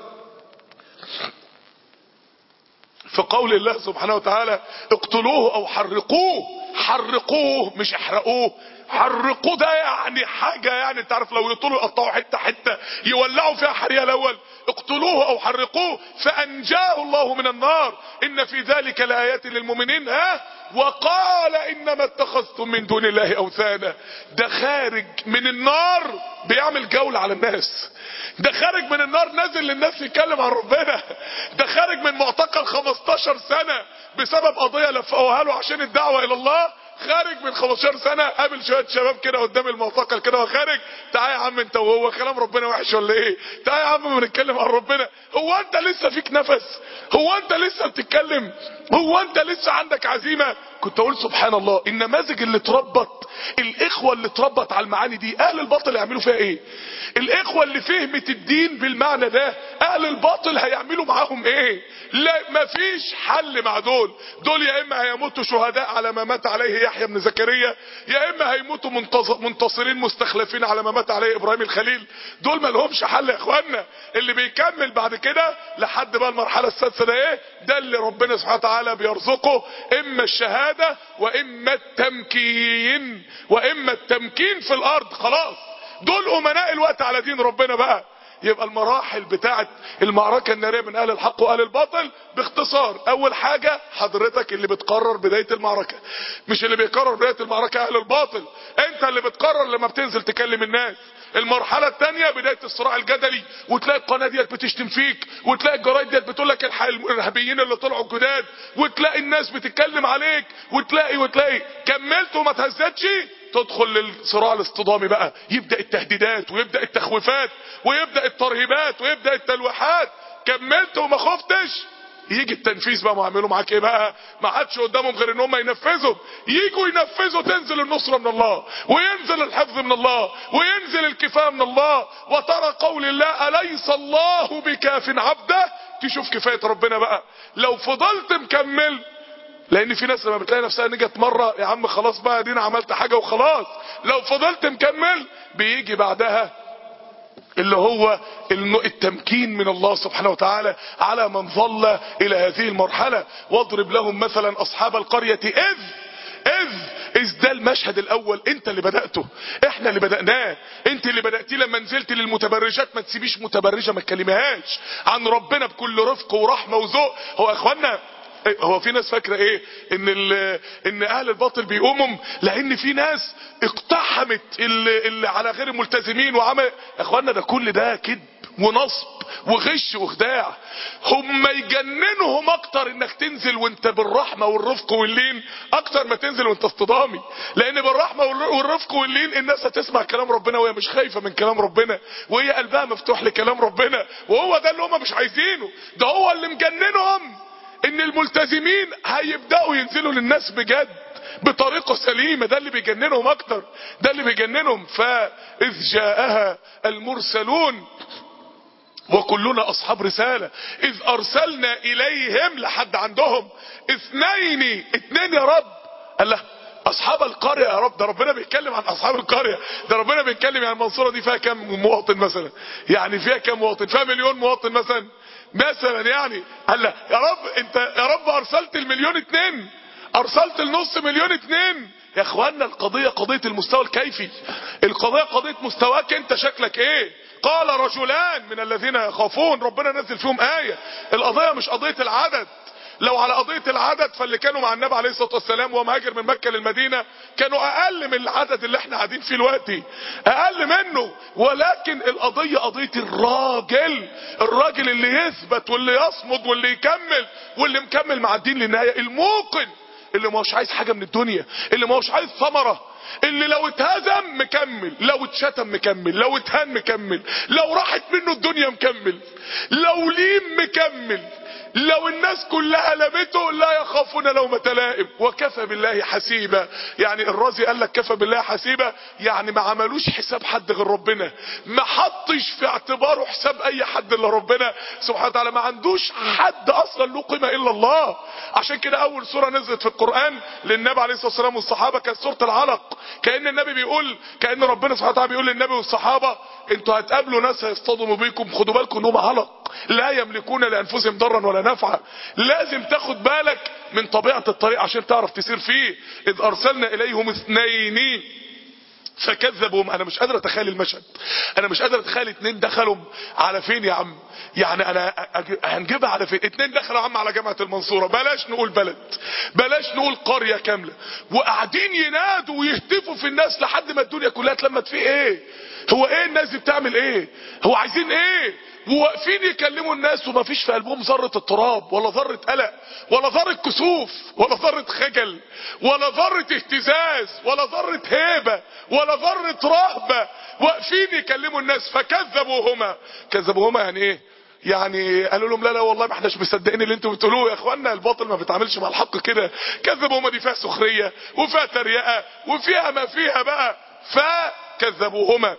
في قول الله سبحانه وتعالى اقتلوه او حرقوه. حرقوه مش احرقوه، حرقوه ده يعني حاجة، يعني انت عارف لو يطولوا يقطعوا حتة حتة يولعوا فيها حريقة الاول. اقتلوه او حرقوه فانجاه الله من النار ان في ذلك لآيات للمؤمنين. ها وقال انما اتخذتم من دون الله اوثانا. ده خارج من النار بيعمل جولة على الناس، ده خارج من النار نازل للناس يتكلم عن ربنا، ده خارج من معتقل خمستاشر سنة بسبب قضية لفقوها له عشان الدعوة الى الله. خارج من خمستاشر سنة قابل شوية شباب كده قدام المعتقل كده وخارج، تعال يا عم انت وهو كلام ربنا وحش ولا ايه؟ تعال يا عم بنتكلم عن ربنا. هو انت لسه فيك نفس؟ هو انت لسه بتتكلم؟ هو انت لسه عندك عزيمة؟ كنت اقول سبحان الله النماذج اللي اتربت، الاخوة اللي اتربت على المعاني دي، اهل الباطل يعملوا فيها ايه؟ الاخوة اللي فهمت الدين بالمعنى ده اهل الباطل هيعملوا معاهم ايه؟ لا مفيش حل مع دول. دول يا اما هيموتوا شهداء على ما مات عليه يحيى بن زكريا، يا اما هيموتوا منتصرين مستخلفين على ما مات عليه ابراهيم الخليل. دول ما لهمش حل يا اخوانا. اللي بيكمل بعد كده لحد بقى المرحلة السادسة ده ايه؟ ده اللي ربنا سبحانه وتعالى بيرزقه اما الشهادة واما التمكين، واما التمكين في الارض. خلاص دول امناء الوقت على دين ربنا بقى. يبقى المراحل بتاعت المعركة النارية من اهل الحق واهل الباطل باختصار، اول حاجة حضرتك اللي بتقرر بداية المعركة، مش اللي بيقرر بداية المعركة اهل الباطل. انت اللي بتقرر لما بتنزل تكلم الناس، المرحلة الثانية بداية الصراع الجدلي، وتلاقي القناة ديت بتشتم فيك، وتلاقي الجرايد ديت بتقول لك الارهابيين اللي طلعوا جداد، وتلاقي الناس بتتكلم عليك، وتلاقي وتلاقي كملت وما تهزتش، تدخل للصراع الاصطدامي بقى، يبدأ التهديدات ويبدأ التخويفات ويبدأ الترهيبات ويبدأ التلويحات. كملت وما خفتش، يجي التنفيذ بقى. معاملوا معاك ايه بقى؟ ما عادش قدامهم غير ان هم ينفذوا. يجوا ينفذوا تنزل النصرة من الله، وينزل الحفظ من الله، وينزل الكفاية من الله. وترى قول الله أليس الله بكاف عبده. تشوف كفاية ربنا بقى لو فضلت مكمل. لان في ناس لما بتلاقي نفسها نجت مرة، يا عم خلاص بقى دينا عملت حاجة وخلاص. لو فضلت مكمل بيجي بعدها اللي هو التمكين من الله سبحانه وتعالى على من ظل الى هذه المرحلة. واضرب لهم مثلا اصحاب القرية اذ اذ اذ ده المشهد الاول، انت اللي بدأته، احنا اللي بدأناه. انت اللي بدأتي لما نزلت للمتبرجات. ما تسيبيش متبرجة ما تكلمهاش عن ربنا بكل رفق ورحمة وذوق. هو اخوانا هو في ناس فاكره ايه؟ ان ان اهل الباطل بيقوموا لان في ناس اقتحمت اللي, اللي على غير الملتزمين وعمل. يا اخوانا ده كل ده كذب ونصب وغش وخداع. هم يجننهم اكتر انك تنزل وانت بالرحمه والرفق واللين اكتر ما تنزل وانت اصطدامي. لان بالرحمه والرفق واللين الناس هتسمع كلام ربنا وهي مش خايفه من كلام ربنا، وهي قلبها مفتوح لكلام ربنا. وهو ده اللي هم مش عايزينه. ده هو اللي مجننهم ان الملتزمين هيبدأوا ينزلوا للناس بجد بطريقة سليمة. ده اللي بيجننهم اكتر، ده اللي بيجننهم. فاذ جاءها المرسلون وكلنا اصحاب رسالة اذ ارسلنا اليهم لحد عندهم اثنين اتنين يا رب. قال له اصحاب القرية يا رب. ده ربنا بيتكلم عن اصحاب القرية. ده ربنا بيتكلم يعني المنصورة دي فيها كم مواطن مثلا؟ يعني فيها كم مواطن؟ فيها مليون مواطن مثلا مثلا يعني. قال له يا رب انت يا رب ارسلت المليون اتنين، ارسلت النص مليون اتنين. يا اخوانا القضية قضية المستوى الكيفي. القضية قضية مستواك انت، شكلك ايه؟ قال رجلان من الذين يخافون. ربنا نزل فيهم آية. القضية مش قضية العدد. لو على قضية العدد فاللي كانوا مع النبي عليه الصلاة والسلام وهو مهاجر من مكة للمدينة كانوا اقل من العدد اللي احنا قاعدين فيه دلوقتي، اقل منه. ولكن القضية قضية الراجل، الراجل اللي يثبت واللي يصمد واللي يكمل واللي مكمل مع الدين للنهاية، الموقن اللي ما هوش عايز حاجة من الدنيا، اللي ما هوش عايز ثمرة، اللي لو اتهزم مكمل، لو اتشتم مكمل، لو اتهان مكمل، لو راحت منه الدنيا مكمل، لو ليم مكمل، لو الناس كلها لمته لا يخافون لومة لائم وكفى بالله حسيبا. يعني الرازي قال لك كفى بالله حسيبا، يعني ما عملوش حساب حد غير ربنا، ما حطش في اعتباره حساب اي حد الا ربنا سبحانه وتعالى. ما عندوش حد اصلا له قيمه الا الله. عشان كده اول سوره نزلت في القران للنبي عليه الصلاه والسلام والصحابه كانت سوره العلق. كأن النبي بيقول، كأن ربنا سبحانه وتعالى بيقول للنبي والصحابه انتوا هتقابلوا ناس هيصطدموا بيكم، خدوا بالكم انهم علق لا يملكون لانفسهم ضرا ولا نفعا. لازم تاخد بالك من طبيعة الطريق عشان تعرف تسير فيه. اذ ارسلنا اليهم اثنين فكذبهم. انا مش قادر اتخيل المشهد، انا مش قادر اتخيل اتنين دخلوا على فين يا عم. يعني انا هنجيبها على فين؟ اتنين دخلوا يا عم على جامعة المنصورة، بلاش نقول بلد، بلاش نقول قرية كاملة، وقاعدين ينادوا ويهتفوا في الناس لحد ما الدنيا كلها اتلمت فيه. ايه هو؟ ايه الناس دي بتعمل ايه؟ هو عايزين ايه؟ وواقفين يكلموا الناس وما فيش في قلبهم ذرة اضطراب ولا ذرة قلق ولا ذرة كسوف ولا ذرة خجل ولا ذرة اهتزاز ولا ذرة هيبة ولا ذرة رهبة. واقفين يكلموا الناس. فكذبوهما. كذبوهما يعني ايه؟ يعني قالوا لهم لا لا والله ما احناش مصدقين اللي انتوا بتقولوه. يا اخوانا الباطل ما بيتعاملش مع الحق كده. كذبوهما دي فيها سخرية وفيها تريقة وفيها ما فيها بقى. فكذبوهما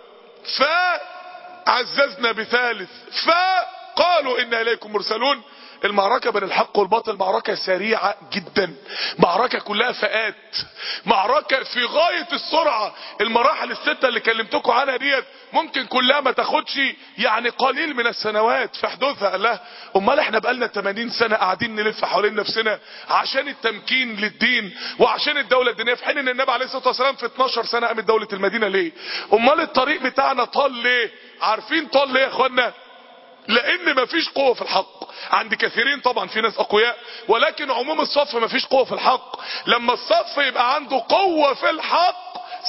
فعززنا بثالث فقالوا إنا إليكم مرسلون. المعركة بين الحق والباطل معركة سريعة جدا، معركة كلها فئات، معركة في غاية السرعة. المراحل الستة اللي كلمتكم عنها ديت ممكن كلها ما تاخدش يعني قليل من السنوات في حدوثها. قال لها امال احنا بقالنا ثمانين سنة قاعدين نلف حوالين نفسنا عشان التمكين للدين وعشان الدولة الدينية، في حين ان النبي عليه الصلاة والسلام في اتناشر سنة قامت دولة المدينة ليه؟ امال الطريق بتاعنا طال ليه؟ عارفين طال ليه يا اخوانا؟ لان مفيش قوة في الحق عند كثيرين. طبعا في ناس اقوياء، ولكن عموم الصف مفيش قوة في الحق. لما الصف يبقى عنده قوة في الحق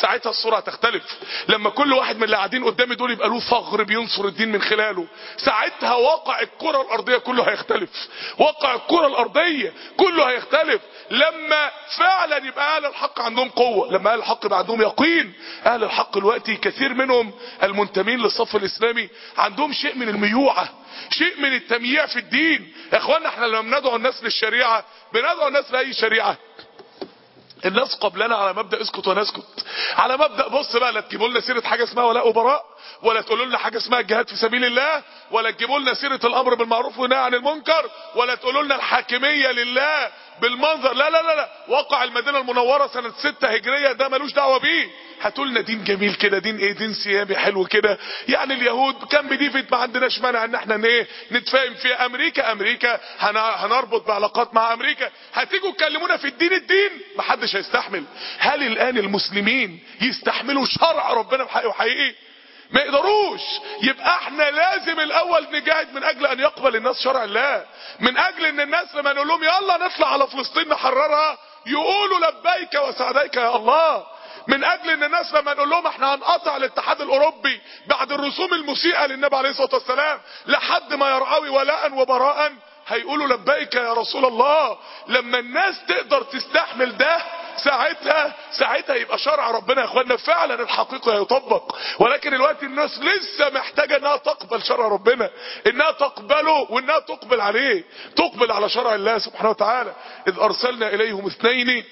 ساعتها الصورة هتختلف. لما كل واحد من اللي قاعدين قدامي دول يبقى له ثغر بينصر الدين من خلاله، ساعتها واقع الكرة الارضية كله هيختلف. واقع الكرة الارضية كله هيختلف لما فعلا يبقى اهل الحق عندهم قوة، لما اهل الحق يبقى عندهم يقين. اهل الحق دلوقتي كثير منهم المنتمين للصف الاسلامي عندهم شيء من الميوعة، شيء من التمييع في الدين. يا اخوانا احنا لما بندعو الناس للشريعة بندعو الناس لاي شريعة؟ الناس قبلنا على مبدأ اسكت ونسكت، على مبدأ بص بقى، لا تجيبوا لنا سيرة حاجة اسمها ولاء وبراء، ولا تقولوا لنا حاجة اسمها الجهاد في سبيل الله، ولا تجيبوا لنا سيرة الامر بالمعروف والنهي عن المنكر، ولا تقولوا لنا الحاكمية لله بالمنظر. لا لا لا لا، واقع المدينة المنورة سنة ستة هجرية ده ملوش دعوة بيه. هاتوا لنا دين جميل كده، دين ايه؟ دين سيامي حلو كده. يعني اليهود كان بديفيد ما عندناش مانع ان احنا ايه نتفاهم في امريكا. امريكا هنربط بعلاقات مع امريكا. هتيجوا تكلمونا في الدين الدين محدش هيستحمل. هل الان المسلمين يستحملوا شرع ربنا بحقيقي وحقيقي؟ ما يقدروش. يبقى احنا لازم الاول نجاهد من اجل ان يقبل الناس شرع الله، من اجل ان الناس لما نقول لهم يلا نطلع على فلسطين نحررها يقولوا لبيك وسعديك يا الله، من اجل ان الناس لما نقول لهم احنا هنقطع الاتحاد الاوروبي بعد الرسوم المسيئة للنبي عليه الصلاة والسلام لحد ما يرعوي ولاء وبراء هيقولوا لبيك يا رسول الله. لما الناس تقدر تستحمل ده ساعتها ساعتها يبقى شرع ربنا يا اخوانا فعلا الحقيقة هيطبق. ولكن الوقت الناس لسه محتاجة انها تقبل شرع ربنا، انها تقبله وانها تقبل عليه، تقبل على شرع الله سبحانه وتعالى. اذ ارسلنا اليهم اثنين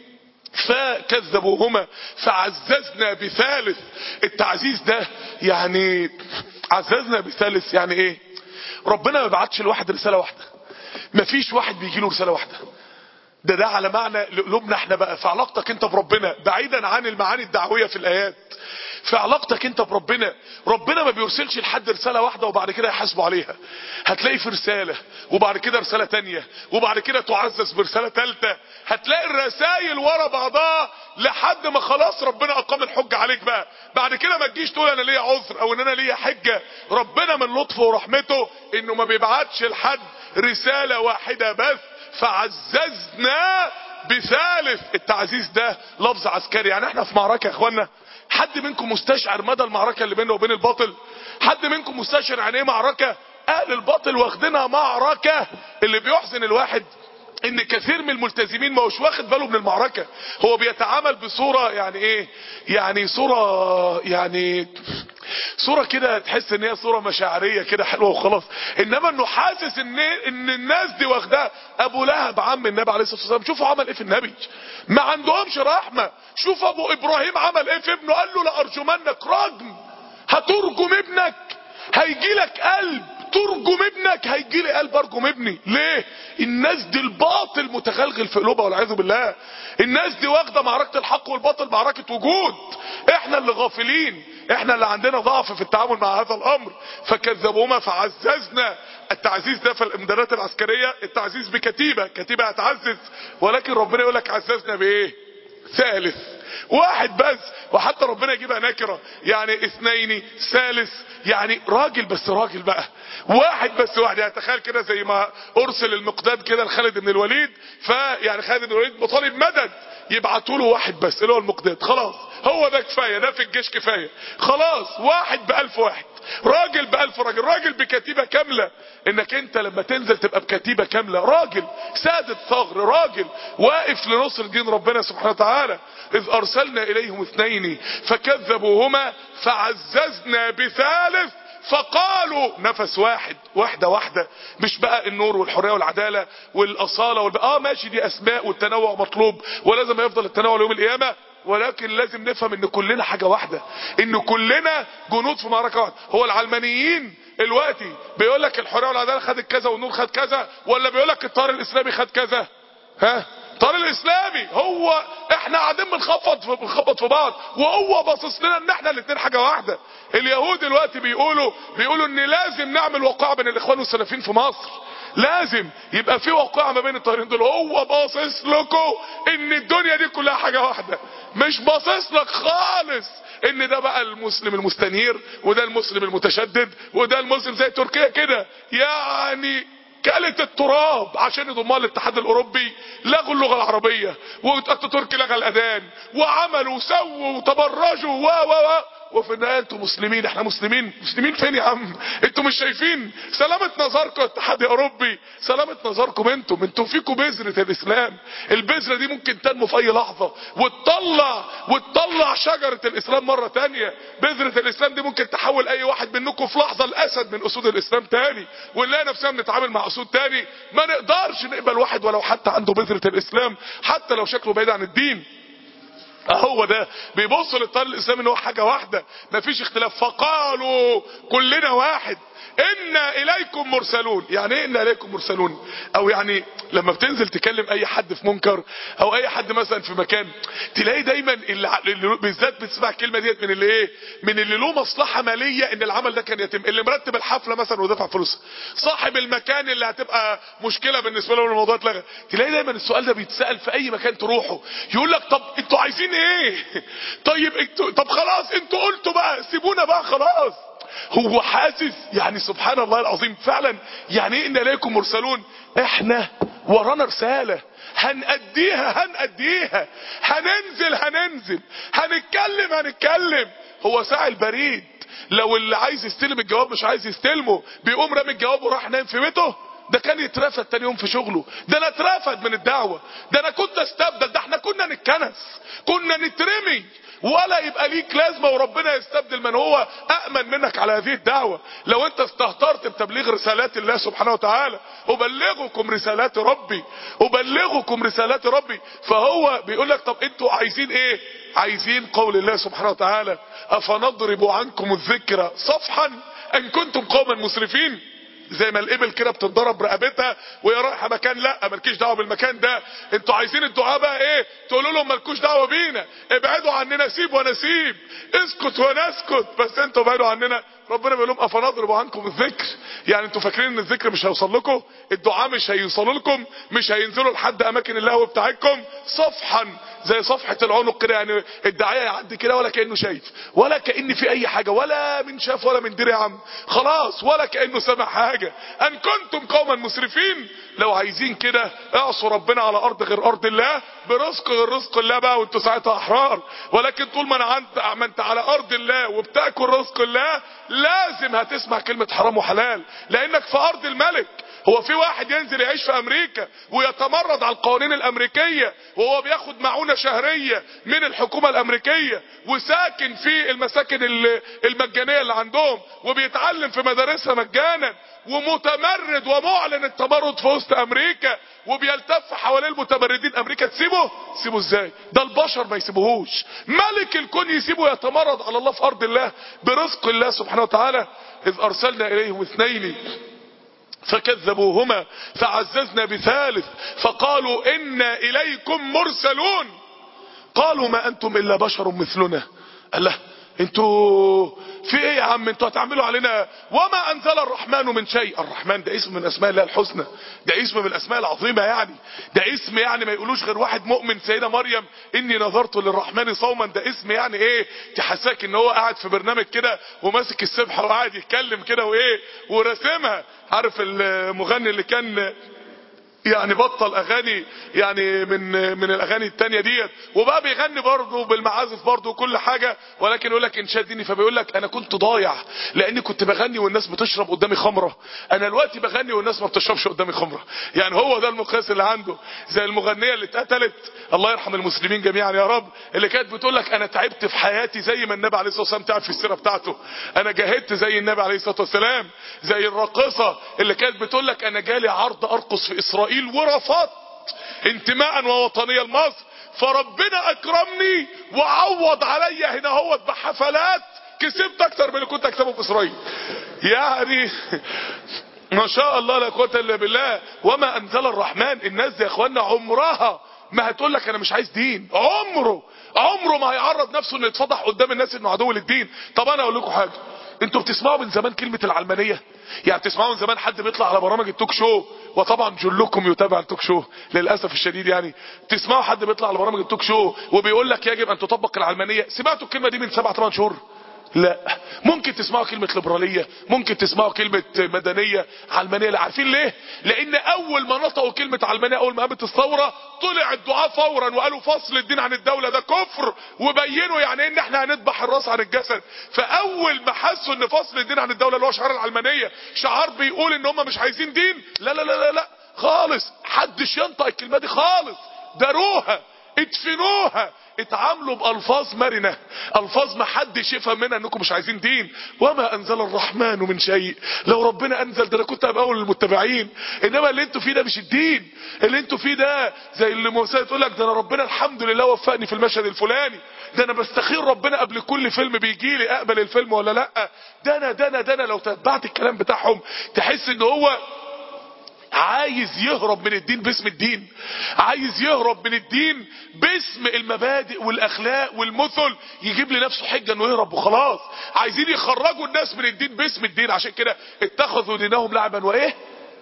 فكذبوهما فعززنا بثالث. التعزيز ده يعني عززنا بثالث يعني ايه؟ ربنا ما بعتش الواحد رسالة واحدة، مفيش واحد بيجي له رسالة واحدة. ده ده على معنى قلوبنا احنا بقى في علاقتك انت بربنا، بعيدا عن المعاني الدعوية في الايات. في علاقتك انت بربنا، ربنا ما بيرسلش لحد رسالة واحدة وبعد كده يحاسبوا عليها. هتلاقي في رسالة وبعد كده رسالة تانية وبعد كده تعزز برسالة تالتة. هتلاقي الرسائل ورا بعضها لحد ما خلاص ربنا اقام الحجة عليك بقى. بعد كده ما تجيش تقول انا ليا عذر او ان انا ليا حجة. ربنا من لطفه ورحمته انه ما بيبعتش لحد رسالة واحدة بس. فعززنا بثالث. التعزيز ده لفظ عسكري، يعني احنا في معركة يا اخوانا. حد منكم مستشعر مدى المعركة اللي بيننا وبين الباطل؟ حد منكم مستشعر يعني ايه معركة؟ اهل الباطل واخدينها معركة. اللي بيحزن الواحد ان كثير من الملتزمين ما هوش واخد باله من المعركة. هو بيتعامل بصورة يعني ايه، يعني صورة يعني صورة كده تحس ان هي صورة مشاعرية كده حلوة وخلاص. انما انه حاسس ان ان الناس دي واخدها. ابو لهب عم النبي عليه الصلاة والسلام شوفوا عمل ايه في النبي، ما عندهمش رحمة. شوف ابو ابراهيم عمل ايه في ابنه، قال له لارجمنك رجم. هترجم ابنك هيجي لك قلب، ترجم ابنك هيجي لي قلب ارجم ابني. ليه؟ الناس دي الباطل متغلغل في قلوبها والعياذ بالله. الناس دي واخده معركه الحق والباطل معركه وجود. احنا اللي غافلين، احنا اللي عندنا ضعف في التعامل مع هذا الامر. فكذبوهما فعززنا. التعزيز ده في الامدادات العسكريه التعزيز بكتيبه، كتيبه هتعزز. ولكن ربنا يقول لك عززنا بايه؟ ثالث واحد بس. وحتى ربنا يجيبها نكره، يعني اثنين ثالث، يعني راجل بس راجل بقى واحد بس واحد. يعني تخيل كده زي ما ارسل المقداد كده لخالد بن الوليد، فيعني خالد بن الوليد مطالب مدد يبعتوا له واحد بس اللي هو المقداد. خلاص هو ده كفايه، ده في الجيش كفايه. خلاص واحد بألف واحد، راجل بألف راجل، راجل بكتيبة كاملة. انك انت لما تنزل تبقى بكتيبة كاملة، راجل سادة ثغر، راجل واقف لنصر دين ربنا سبحانه وتعالى. اذ ارسلنا اليهم اثنين فكذبوهما فعززنا بثالث فقالوا. نفس واحد، واحدة واحدة، مش بقى النور والحرية والعدالة والاصالة والب... اه ماشي دي اسماء والتنوع مطلوب ولازم يفضل التنوع ليوم القيامة. ولكن لازم نفهم ان كلنا حاجة واحدة، ان كلنا جنود في معركة واحدة. هو العلمانيين الوقتي بيقول لك الحرية والعدالة خدت كذا والنور خد كذا، ولا بيقول لك الطار الاسلامي خد كذا؟ ها الطار الاسلامي هو احنا قاعدين بنخبط بنخبط في بعض، وهو باصص لنا ان احنا الاثنين حاجة واحدة. اليهود دلوقتي بيقولوا بيقولوا ان لازم نعمل وقائع بين الاخوان والسلفيين في مصر، لازم يبقى في وقائع ما بين الطائرين دول. هو باصص لكم ان الدنيا دي كلها حاجة واحدة، مش باصص لك خالص ان ده بقى المسلم المستنير وده المسلم المتشدد وده المسلم زي تركيا كده. يعني كلت التراب عشان يضمها للاتحاد الاوروبي. لغوا اللغه العربيه، واتاتورك لغى الاذان، وعملوا وسووا وتبرجوا و و و وفي النهايه انتوا مسلمين. احنا مسلمين؟ مسلمين فين يا عم؟ انتوا مش شايفين سلامة نظركم اتحاد اوروبي؟ سلامة نظركم انتم انتوا فيكم بذرة الاسلام. البذرة دي ممكن تنمو في اي لحظة وتطلع وتطلع شجرة الاسلام مرة تانية. بذرة الاسلام دي ممكن تحول اي واحد منكم في لحظة الاسد من اسود الاسلام تاني، ونلاقي نفسنا بنتعامل مع اسود تاني. ما نقدرش نقبل واحد ولو حتى عنده بذرة الاسلام، حتى لو شكله بعيد عن الدين. هو ده بيبص للطريق الاسلامي ان هو حاجه واحده، مفيش اختلاف. فقالوا كلنا واحد انا اليكم مرسلون. يعني ايه انا اليكم مرسلون؟ او يعني لما بتنزل تكلم اي حد في منكر او اي حد مثلا في مكان، تلاقي دايما اللي, اللي بالذات بتسمع الكلمه ديت من اللي ايه، من اللي له مصلحه ماليه ان العمل ده كان يتم، اللي مرتب الحفله مثلا ودفع فلوسها، صاحب المكان اللي هتبقى مشكله بالنسبه له الموضوع اتلغى. تلاقي دايما السؤال ده بيتسال في اي مكان تروحه، يقول لك طب انتوا عايزين ايه؟ طيب انتوا طب خلاص انتوا قلتوا بقى سيبونا بقى خلاص. هو حاسس يعني سبحان الله العظيم فعلا يعني ايه ان اليكم مرسلون؟ احنا ورانا رسالة هنأديها هنأديها، هننزل هننزل، هنتكلم هنتكلم. هو ساعي البريد لو اللي عايز يستلم الجواب مش عايز يستلمه بيقوم رامي الجواب وراح نايم في بيته، ده كان يترفد تاني يوم في شغله. ده انا اترفد من الدعوة، ده انا كنت استبدل، ده احنا كنا نتكنس، كنا نترمي ولا يبقى ليك لازمة، وربنا يستبدل من هو أأمن منك على هذه الدعوة. لو انت استهترت بتبليغ رسالات الله سبحانه وتعالى، أبلغكم رسالات ربي أبلغكم رسالات ربي. فهو بيقول لك طب انتوا عايزين ايه؟ عايزين قول الله سبحانه وتعالى أفنضرب عنكم الذكر صفحا أن كنتم قوما مسرفين. زي ما الابل كده بتتضرب رقبتها وهي رايحه مكان، لا مالكيش دعوه بالمكان ده. انتوا عايزين الدعاء بقى ايه؟ تقولوا لهم مالكوش دعوه بينا، ابعدوا عننا، سيب ونسيب، اسكت ونسكت، بس انتوا ابعدوا عننا. ربنا بيقول لهم افنضرب عنكم الذكر. يعني انتوا فاكرين ان الذكر مش هيوصل لكم؟ الدعاء مش هيوصلوا لكم؟ مش هينزلوا لحد اماكن اللهو بتاعتكم؟ صفحا زي صفحة العنق كده، يعني الداعية يعدي كده ولا كأنه شايف ولا كأن في اي حاجة، ولا من شاف ولا من دري يا عم، خلاص ولا كأنه سمع حاجة. ان كنتم قوما مسرفين. لو عايزين كده اعصوا ربنا على ارض غير ارض الله، برزق غير رزق الله بقى، وانتوا ساعتها احرار. ولكن طول ما انا انت ما انت على ارض الله وبتاكل رزق الله، لازم هتسمع كلمة حرام وحلال، لانك في ارض الملك. هو في واحد ينزل يعيش في امريكا ويتمرد على القوانين الامريكية وهو بياخد معونة شهرية من الحكومة الامريكية، وساكن في المساكن المجانية اللي عندهم، وبيتعلم في مدارسها مجانا، ومتمرد ومعلن التمرد في وسط امريكا، وبيلتف حوالين المتمردين؟ امريكا تسيبه؟ تسيبه ازاي؟ ده البشر ما يسيبوهوش، ملك الكون يسيبه يتمرد على الله في ارض الله برزق الله سبحانه وتعالى. اذ ارسلنا اليهم اثنين فكذبوهما فعززنا بثالث فقالوا انا اليكم مرسلون. قالوا ما انتم الا بشر مثلنا. الله، انتوا في ايه يا عم؟ انتوا هتعملوا علينا؟ وما انزل الرحمن من شيء. الرحمن ده اسم من اسماء الله الحسنى، ده اسم من الاسماء العظيمه، يعني ده اسم يعني ما يقولوش غير واحد مؤمن. سيدة مريم اني نظرت للرحمن صوما، ده اسم يعني ايه؟ تحساك ان هو قاعد في برنامج كده وماسك السبحه وقاعد يتكلم كده وايه ورسمها. عارف المغني اللي كان يعني بطل اغاني يعني من من الاغاني التانية ديت وبقى بيغني برضه بالمعازف برضه وكل حاجة، ولكن يقول لك انشاد ديني، فبيقول لك انا كنت ضايع لاني كنت بغني والناس بتشرب قدامي خمرة، انا دلوقتي بغني والناس ما بتشربش قدامي خمرة. يعني هو ده المقياس اللي عنده. زي المغنية اللي اتقتلت، الله يرحم المسلمين جميعا يا رب، اللي كانت بتقول لك انا تعبت في حياتي زي ما النبي عليه الصلاة والسلام تعب في السيرة بتاعته، انا جاهدت زي النبي عليه الصلاة والسلام. زي الراقصة اللي كانت بتقول لك انا جالي عرض ارقص في اسرائيل ورفضت انتماء ووطنية لمصر، فربنا اكرمني وعوض عليا هنا هو بحفلات كسبت اكتر من اللي كنت اكسبه في اسرائيل. يعني ما شاء الله لا قوة الا بالله. وما انزل الرحمن. الناس دي يا اخوانا عمرها ما هتقول لك انا مش عايز دين، عمره عمره ما هيعرض نفسه انه يتفضح قدام الناس انه عدو للدين. طب انا اقول لكم حاجه، انتوا بتسمعوا من زمان كلمة العلمانية؟ يعني بتسمعوا من زمان حد بيطلع على برامج التوك شو، وطبعا جلكم يتابع التوك شو للأسف الشديد، يعني تسمعوا حد بيطلع على برامج التوك شو وبيقول لك يجب ان تطبق العلمانية؟ سمعتوا الكلمة دي من سبعة ثمان شهور؟ لا. ممكن تسمعوا كلمة ليبرالية، ممكن تسمعوا كلمة مدنية، علمانية. لا، عارفين ليه؟ لان اول ما نطقوا كلمة علمانية، اول ما قامت الثورة، طلع الدعاة فورا وقالوا فصل الدين عن الدولة ده كفر، وبينوا يعني ايه ان احنا هنذبح الراس عن الجسد. فاول ما حسوا ان فصل الدين عن الدولة اللي هو شعار العلمانية شعار بيقول ان هم مش عايزين دين، لا لا لا لا, لا خالص، حدش ينطق الكلمة دي خالص، داروها، ادفنوها، اتعاملوا بألفاظ مرنة، ألفاظ ما حدش يفهم منها انكم مش عايزين دين. وما انزل الرحمن من شيء، لو ربنا انزل ده انا كنت ابقى اول المتبعين. انما اللي انتوا فيه ده مش الدين، اللي انتوا فيه ده زي اللي موسى تقول لك ده انا ربنا الحمد لله وفقني في المشهد الفلاني، ده انا بستخير ربنا قبل كل فيلم بيجي لي اقبل الفيلم ولا لا، ده انا ده انا ده انا لو تتبعت الكلام بتاعهم تحس ان هو عايز يهرب من الدين باسم الدين، عايز يهرب من الدين باسم المبادئ والاخلاق والمثل، يجيب لنفسه حجه انه يهرب وخلاص. عايزين يخرجوا الناس من الدين باسم الدين، عشان كده اتخذوا دينهم لعبا وايه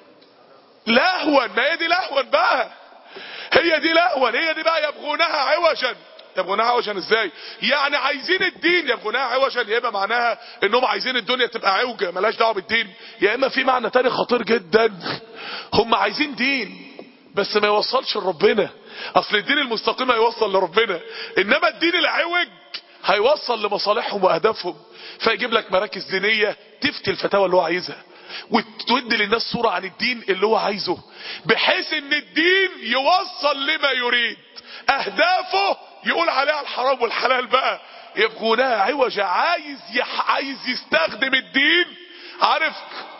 لهوا. ما هي دي لهوا بقى، هي دي لهوا، هي دي بقى يبغونها عوجا. يبغونها عوجا ازاي؟ يعني عايزين الدين يبغونها عوجا، يا اما معناها انهم عايزين الدنيا تبقى عوجه ملهاش دعوه بالدين، يا اما في معنى تاني خطير جدا، هم عايزين دين بس ما يوصلش لربنا. اصل الدين المستقيم هيوصل لربنا، انما الدين العوج هيوصل لمصالحهم واهدافهم. فيجيب لك مراكز دينيه تفتي الفتاوى اللي هو عايزها، وتودي للناس صوره عن الدين اللي هو عايزه، بحيث ان الدين يوصل لما يريد، اهدافه يقول عليها الحرام والحلال بقى. يبغونها عوجا، عايز يح... عايز يستخدم الدين، عارف،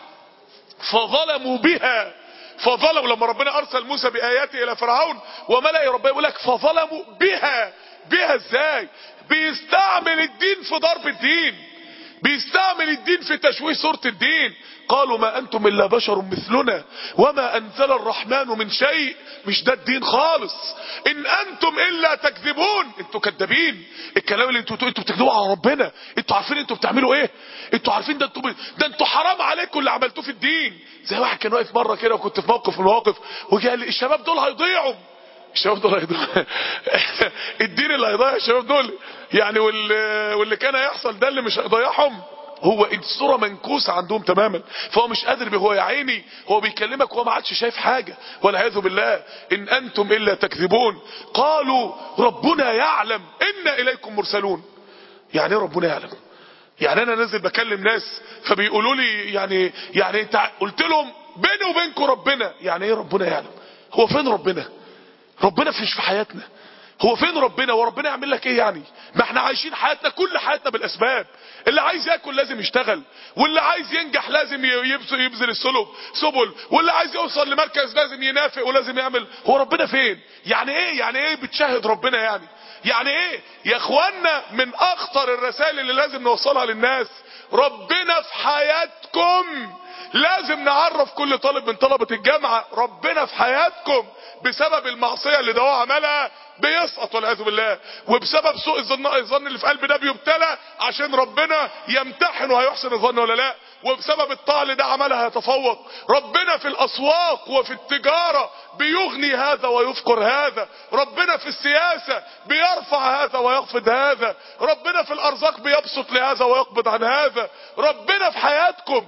فظلموا بها. فظلموا لما ربنا ارسل موسى باياته الى فرعون وملأ ربنا، يقول لك فظلموا بها. بها ازاي؟ بيستعمل الدين في ضرب الدين، بيستعمل الدين في تشويه صورة الدين. قالوا ما انتم الا بشر مثلنا وما انزل الرحمن من شيء. مش ده الدين خالص. ان انتم الا تكذبون، انتوا كذابين. الكلام اللي انتوا انتوا بتكذبوا على ربنا، انتوا عارفين انتوا بتعملوا ايه، انتوا عارفين ده انتوا ب... ده انتوا حرام عليكم اللي عملتوه في الدين. زي واحد كان واقف مره كده وكنت في موقف من المواقف وجه قال لي الشباب دول هيضيعوا، الشباب دول هيضيعوا الدين اللي هيضيع الشباب دول يعني، واللي, واللي كان هيحصل ده اللي مش هيضيعهم. هو الصورة منكوسة عندهم تماما، فهو مش قادر به. هو يا عيني هو بيكلمك وهو ما عادش شايف حاجة، والعياذ بالله. ان انتم الا تكذبون. قالوا ربنا يعلم انا اليكم مرسلون. يعني ايه ربنا يعلم؟ يعني انا نازل بكلم ناس فبيقولوا لي يعني يعني انت قلت لهم بيني وبينكم ربنا، يعني ايه ربنا يعلم؟ هو فين ربنا؟ ربنا فيش في حياتنا. هو فين ربنا؟ وربنا يعمل لك ايه يعني؟ ما احنا عايشين حياتنا كل حياتنا بالاسباب. اللي عايز ياكل لازم يشتغل، واللي عايز ينجح لازم يبذل السلب سبل، واللي عايز يوصل لمركز لازم ينافق ولازم يعمل. هو ربنا فين؟ يعني ايه يعني ايه بتشاهد ربنا يعني؟ يعني ايه يا اخوانا؟ من اخطر الرسائل اللي لازم نوصلها للناس، ربنا في حياتكم. لازم نعرف كل طالب من طلبة الجامعة ربنا في حياتكم. بسبب المعصية اللي ده هو عملها بيسقط والعياذ بالله، وبسبب سوء الظن الظن اللي في قلب ده بيبتلى عشان ربنا يمتحن وهيحسن الظن ولا لا، وبسبب الطاعة اللي ده عملها يتفوق. ربنا في الاسواق وفي التجارة بيغني هذا ويفقر هذا، ربنا في السياسة بيرفع هذا ويخفض هذا، ربنا في الارزاق بيبسط لهذا ويقبض عن هذا. ربنا في حياتكم،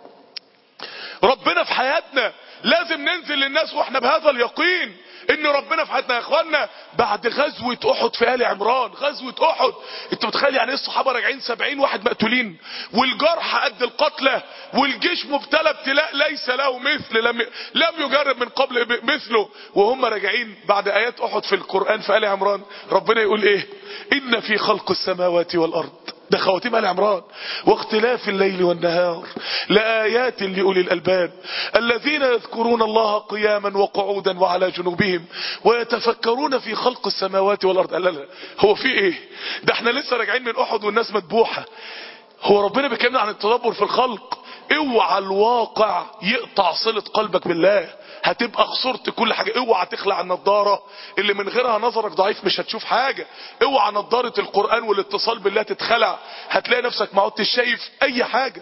ربنا في حياتنا. لازم ننزل للناس واحنا بهذا اليقين ان ربنا في حياتنا. يا اخوانا بعد غزوة احد في آل عمران، غزوة احد، انت متخيل يعني ايه الصحابة راجعين سبعين واحد مقتولين والجرح قد القتلى والجيش مبتلى ابتلاء ليس له مثل، لم لم يجرب من قبل مثله، وهم راجعين بعد ايات احد في القرآن في آل عمران ربنا يقول ايه؟ ان في خلق السماوات والارض، ده خواتيم آل عمران، واختلاف الليل والنهار لآيات لأولي الألباب الذين يذكرون الله قياما وقعودا وعلى جنوبهم ويتفكرون في خلق السماوات والأرض. لا لا هو في ايه؟ ده احنا لسه راجعين من احد والناس مذبوحة. هو ربنا بيكلمنا عن التدبر في الخلق. اوعى الواقع يقطع صلة قلبك بالله، هتبقى خسرت كل حاجة. اوعى تخلع النضارة اللي من غيرها نظرك ضعيف مش هتشوف حاجة. اوعى نضارة القرآن والاتصال بالله تتخلع، هتلاقي نفسك ما عدتش شايف اي حاجة.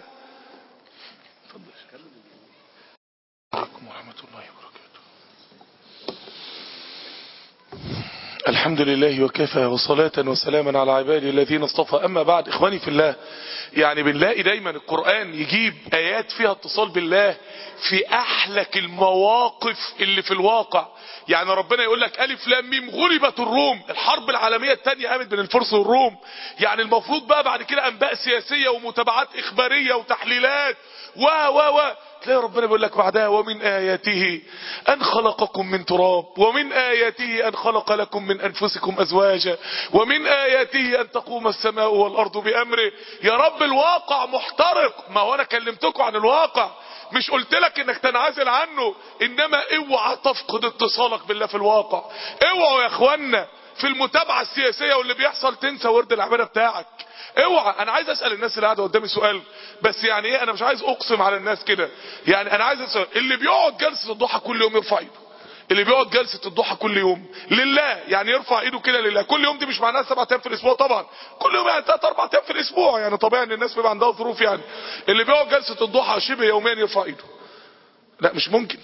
عليكم ورحمة الله وبركاته. الحمد لله وكفى وصلاة وسلاما على عباده الذين اصطفى. اما بعد، اخواني في الله، يعني بنلاقي دايما القرآن يجيب ايات فيها اتصال بالله في احلك المواقف اللي في الواقع. يعني ربنا يقول لك الف لام ميم غلبت الروم، الحرب العالمية الثانية قامت بين الفرس والروم. يعني المفروض بقى بعد كده انباء سياسية ومتابعات اخبارية وتحليلات و و و تلاقي ربنا بيقول لك بعدها ومن آياته أن خلقكم من تراب ومن آياته أن خلق لكم من أنفسكم أزواجا ومن آياته أن تقوم السماء والأرض بأمره. يا رب الواقع محترق، ما هو أنا كلمتكم عن الواقع، مش قلت لك انك تنعزل عنه، انما اوعى تفقد اتصالك بالله في الواقع. اوعوا يا اخوانا في المتابعة السياسية واللي بيحصل تنسى ورد العبادة بتاعك. اوعى. انا عايز اسأل الناس اللي قاعدة قدامي سؤال، بس يعني ايه، انا مش عايز اقسم على الناس كده، يعني انا عايز اسأل اللي بيقعد جلسة الضحى كل يوم يرفع ايده. اللي بيقعد جلسة الضحى كل يوم لله، يعني يرفع ايده كده لله. كل يوم دي مش معناها سبعة ايام في الاسبوع طبعا، كل يوم يعني ثلاث اربع ايام في الاسبوع، يعني طبيعي ان الناس بيبقى عندها ظروف. يعني اللي بيقعد جلسة الضحى شبه يوميا يرفع ايده. لا مش ممكن.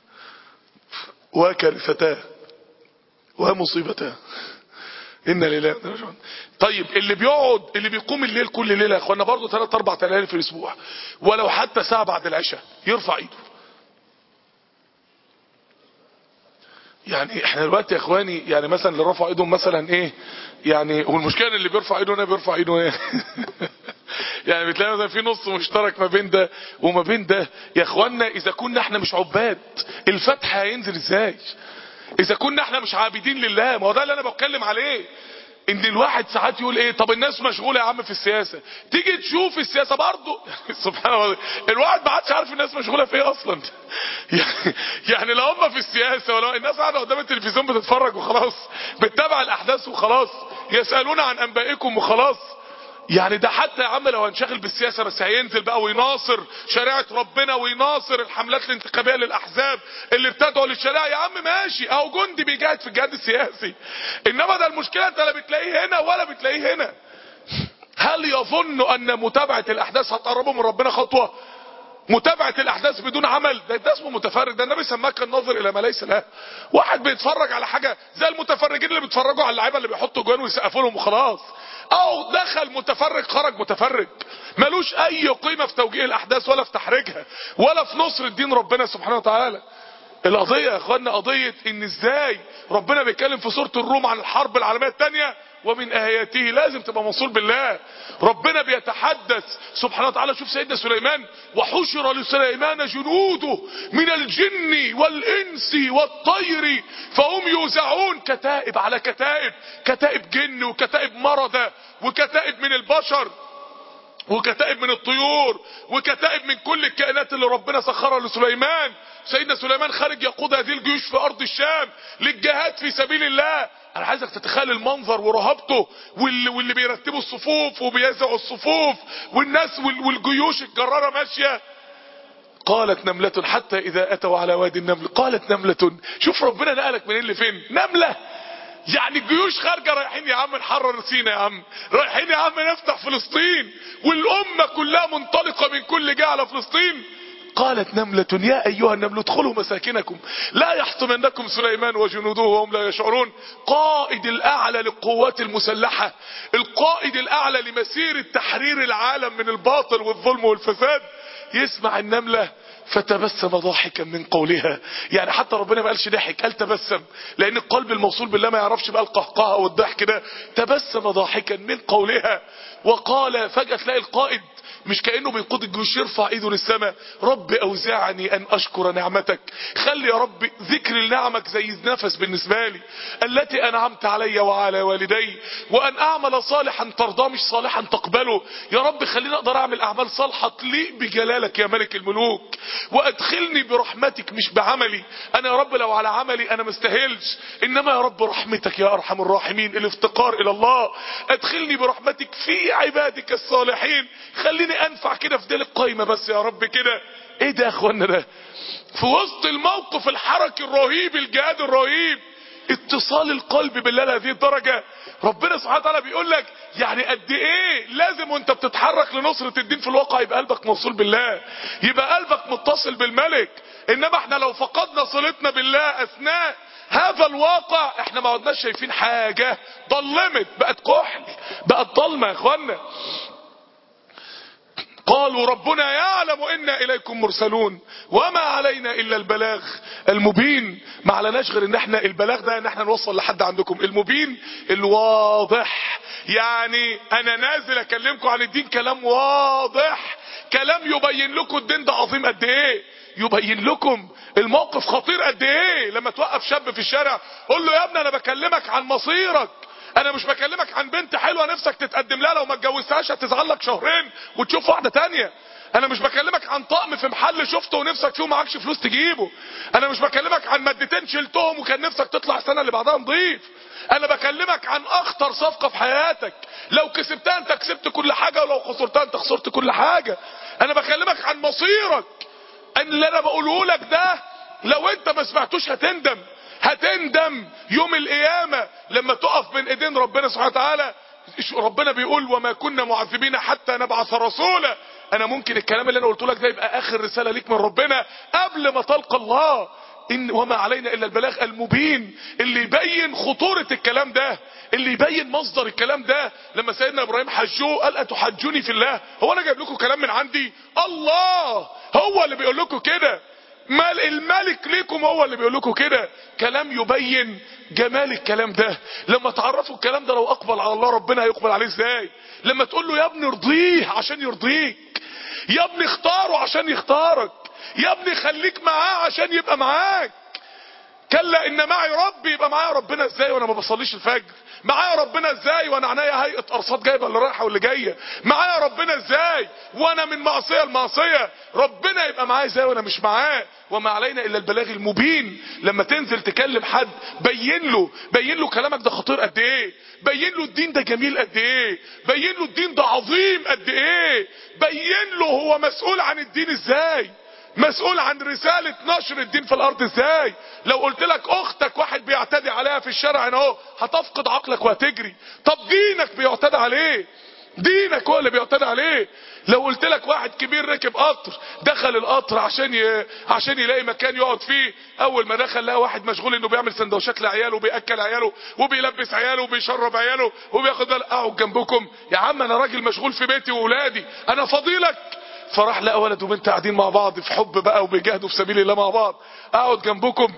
وكارثتاه ومصيبتاه إن لله وإنا إليه راجعون. طيب اللي بيقعد اللي بيقوم الليل كل ليله يا اخوانا برضه ثلاث اربع ليالي في الاسبوع، ولو حتى ساعه بعد العشاء يرفع ايده. يعني احنا دلوقتي يا اخواني، يعني مثلا اللي رفع ايدهم مثلا ايه، يعني والمشكله ان اللي بيرفع ايده هنا بيرفع ايده ايه يعني بتلاقي مثلا في نص مشترك ما بين ده وما بين ده. يا اخوانا اذا كنا احنا مش عباد الفتح هينزل ازاي؟ اذا كنا احنا مش عابدين لله، ما هو ده اللي انا بتكلم عليه. ان الواحد ساعات يقول ايه، طب الناس مشغوله يا عم في السياسه، تيجي تشوف السياسه برضه سبحان الله الواحد ما عادش عارف الناس مشغوله في ايه اصلا يعني, يعني لو هم في السياسه ولو الناس قاعده قدام التلفزيون بتتفرج وخلاص، بتتابع الاحداث وخلاص، يسالون عن انبائكم وخلاص. يعني ده حتى يا عم لو هنشغل بالسياسة بس هينزل بقى ويناصر شريعة ربنا ويناصر الحملات الانتخابية للأحزاب اللي بتدعو للشريعة، يا عم ماشي، اهو جندي بيجاهد في الجهاد السياسي. انما ده المشكلة انت لا بتلاقيه هنا ولا بتلاقيه هنا. هل يظن ان متابعة الاحداث هتقربه من ربنا خطوة؟ متابعة الاحداث بدون عمل ده, ده اسمه متفرج. ده النبي سماه كان ناظر الى ما ليس له. واحد بيتفرج على حاجة زي المتفرجين اللي بيتفرجوا على اللعيبه اللي بيحطوا جوان ويسقفوا لهم وخلاص. او دخل متفرج خرج متفرج، ملوش اي قيمة في توجيه الاحداث ولا في تحريكها ولا في نصر الدين ربنا سبحانه وتعالى. القضية يا اخوانا قضية ان ازاي ربنا بيتكلم في سورة الروم عن الحرب العالمية الثانية ومن آياته، لازم تبقى موصول بالله. ربنا بيتحدث سبحانه وتعالى. شوف سيدنا سليمان، وحشر لسليمان جنوده من الجن والإنس والطير فهم يوزعون، كتائب على كتائب، كتائب جن وكتائب مرضى وكتائب من البشر وكتائب من الطيور وكتائب من كل الكائنات اللي ربنا سخرها لسليمان. سيدنا سليمان خارج يقود هذه الجيوش في ارض الشام للجهاد في سبيل الله. انا عايزك تتخيل المنظر ورهبته، واللي, واللي بيرتبوا الصفوف وبيزعوا الصفوف والناس والجيوش الجرارة ماشية. قالت نملة حتى اذا اتوا على وادي النمل قالت نملة. شوف ربنا نقلك منين لفين، نملة. يعني الجيوش خارجه رايحين يا عم نحرر سينا، يا عم رايحين يا عم نفتح فلسطين، والامه كلها منطلقه من كل جهه على فلسطين. قالت نملة يا ايها النمل ادخلوا مساكنكم لا يحطمنكم سليمان وجنوده وهم لا يشعرون. قائد الاعلى للقوات المسلحه، القائد الاعلى لمسيره تحرير العالم من الباطل والظلم والفساد، يسمع النمله فتبسم ضاحكا من قولها. يعني حتى ربنا ما قالش ضحك، قال تبسم، لان القلب الموصول بالله ما يعرفش بقى القهقهه والضحك ده. تبسم ضاحكا من قولها وقال. فجأة تلاقي القائد مش كأنه بيقود الجيوش يرفع ايده للسماء، رب اوزعني ان اشكر نعمتك. خلي يا رب ذكر لنعمك زي النفس بالنسبة لي، التي انعمت علي وعلى والدي، وان اعمل صالحا ترضاه مش صالحا تقبله. يا رب خليني اقدر اعمل اعمال صالحة تليق بجلالك يا ملك الملوك، وادخلني برحمتك مش بعملي. انا يا رب لو على عملي انا مستاهلش، انما يا رب رحمتك يا ارحم الراحمين، الافتقار الى الله. ادخلني برحمتك في عبادك الصالحين، خليني انفع كده في ديل القايمة بس يا رب كده. ايه ده يا اخوانا ده في وسط الموقف الحركي الرهيب الجهاد الرهيب، اتصال القلب بالله لهذه الدرجة. ربنا سبحانه وتعالى بيقول لك يعني قد ايه لازم وانت بتتحرك لنصرة الدين في الواقع يبقى قلبك موصول بالله، يبقى قلبك متصل بالملك. انما احنا لو فقدنا صلتنا بالله اثناء هذا الواقع احنا ما عدناش شايفين حاجة، ضلمت، بقت كحل، بقت ضلمة يا اخوانا. قالوا ربنا يعلم إنا إليكم مرسلون وما علينا إلا البلاغ المبين. ما علناش غير ان احنا البلاغ ده ان احنا نوصل لحد عندكم. المبين الواضح، يعني انا نازل اكلمكم عن الدين كلام واضح، كلام يبين لكم الدين ده عظيم قد ايه، يبين لكم الموقف خطير قد ايه. لما توقف شاب في الشارع قول له يا ابني انا بكلمك عن مصيرك، انا مش بكلمك عن بنت حلوة نفسك تتقدم لها، لو ما اتجوزتهاش هتزعل لك شهرين وتشوف واحدة تانية. انا مش بكلمك عن طقم في محل شفته ونفسك فيه ومعكش فلوس تجيبه. انا مش بكلمك عن مادتين شلتهم وكان نفسك تطلع السنة اللي بعدها نضيف. انا بكلمك عن اخطر صفقة في حياتك، لو كسبتها انت كسبت كل حاجة ولو خسرتها انت خسرت كل حاجة. انا بكلمك عن مصيرك، ان اللي انا بقوله لك ده لو انت ما سمعتوش هتندم، هتندم يوم القيامة لما تقف بين ايدين ربنا سبحانه وتعالى. ربنا بيقول وما كنا معذبين حتى نبعث رسولا. انا ممكن الكلام اللي انا قلته لك ده يبقى اخر رسالة ليك من ربنا قبل ما تلقى الله. إن وما علينا الا البلاغ المبين، اللي يبين خطورة الكلام ده، اللي يبين مصدر الكلام ده. لما سيدنا ابراهيم حجوه قال اتحجوني في الله، هو انا جايب لكم كلام من عندي؟ الله هو اللي بيقول لكم كده، مال الملك ليكم هو اللي بيقول لكم كده. كلام يبين جمال الكلام ده. لما تعرفوا الكلام ده لو اقبل على الله ربنا هيقبل عليه ازاي. لما تقول له يا ابني ارضيه عشان يرضيك، يا ابني اختاره عشان يختارك، يا ابني خليك معاه عشان يبقى معاك. كلا ان معي ربي، يبقى معايا ربنا ازاي وانا ما بصليش الفجر؟ معايا ربنا ازاي وانا عينيا هيئه ارصاد جايبه اللي رايحه واللي جايه؟ معايا ربنا ازاي وانا من معصيه لمعصيه؟ ربنا يبقى معايا ازاي وانا مش معاه؟ وما علينا الا البلاغ المبين. لما تنزل تكلم حد بين له، بين له كلامك ده خطير قد ايه، بين له الدين ده جميل قد ايه، بين له الدين ده عظيم قد ايه، بين له هو مسؤول عن الدين ازاي، مسؤول عن رسالة نشر الدين في الارض ازاي. لو قلت لك اختك واحد بيعتدي عليها في الشارع هنا اهو هتفقد عقلك وهتجري. طب دينك بيعتدي عليه، دينك هو اللي بيعتدي عليه. لو قلت لك واحد كبير ركب قطر، دخل القطر عشان ي... عشان يلاقي مكان يقعد فيه، اول ما دخل لقى واحد مشغول انه بيعمل سندوتشات لعياله وبياكل عياله وبيلبس عياله وبيشرب عياله وبياخد بالك. اقعد جنبكم يا عم، انا راجل مشغول في بيتي واولادي، انا فضيلك. فراح لقى ولد وبنت قاعدين مع بعض في حب بقى وبيجاهدوا في سبيل الله مع بعض، اقعد جنبكم.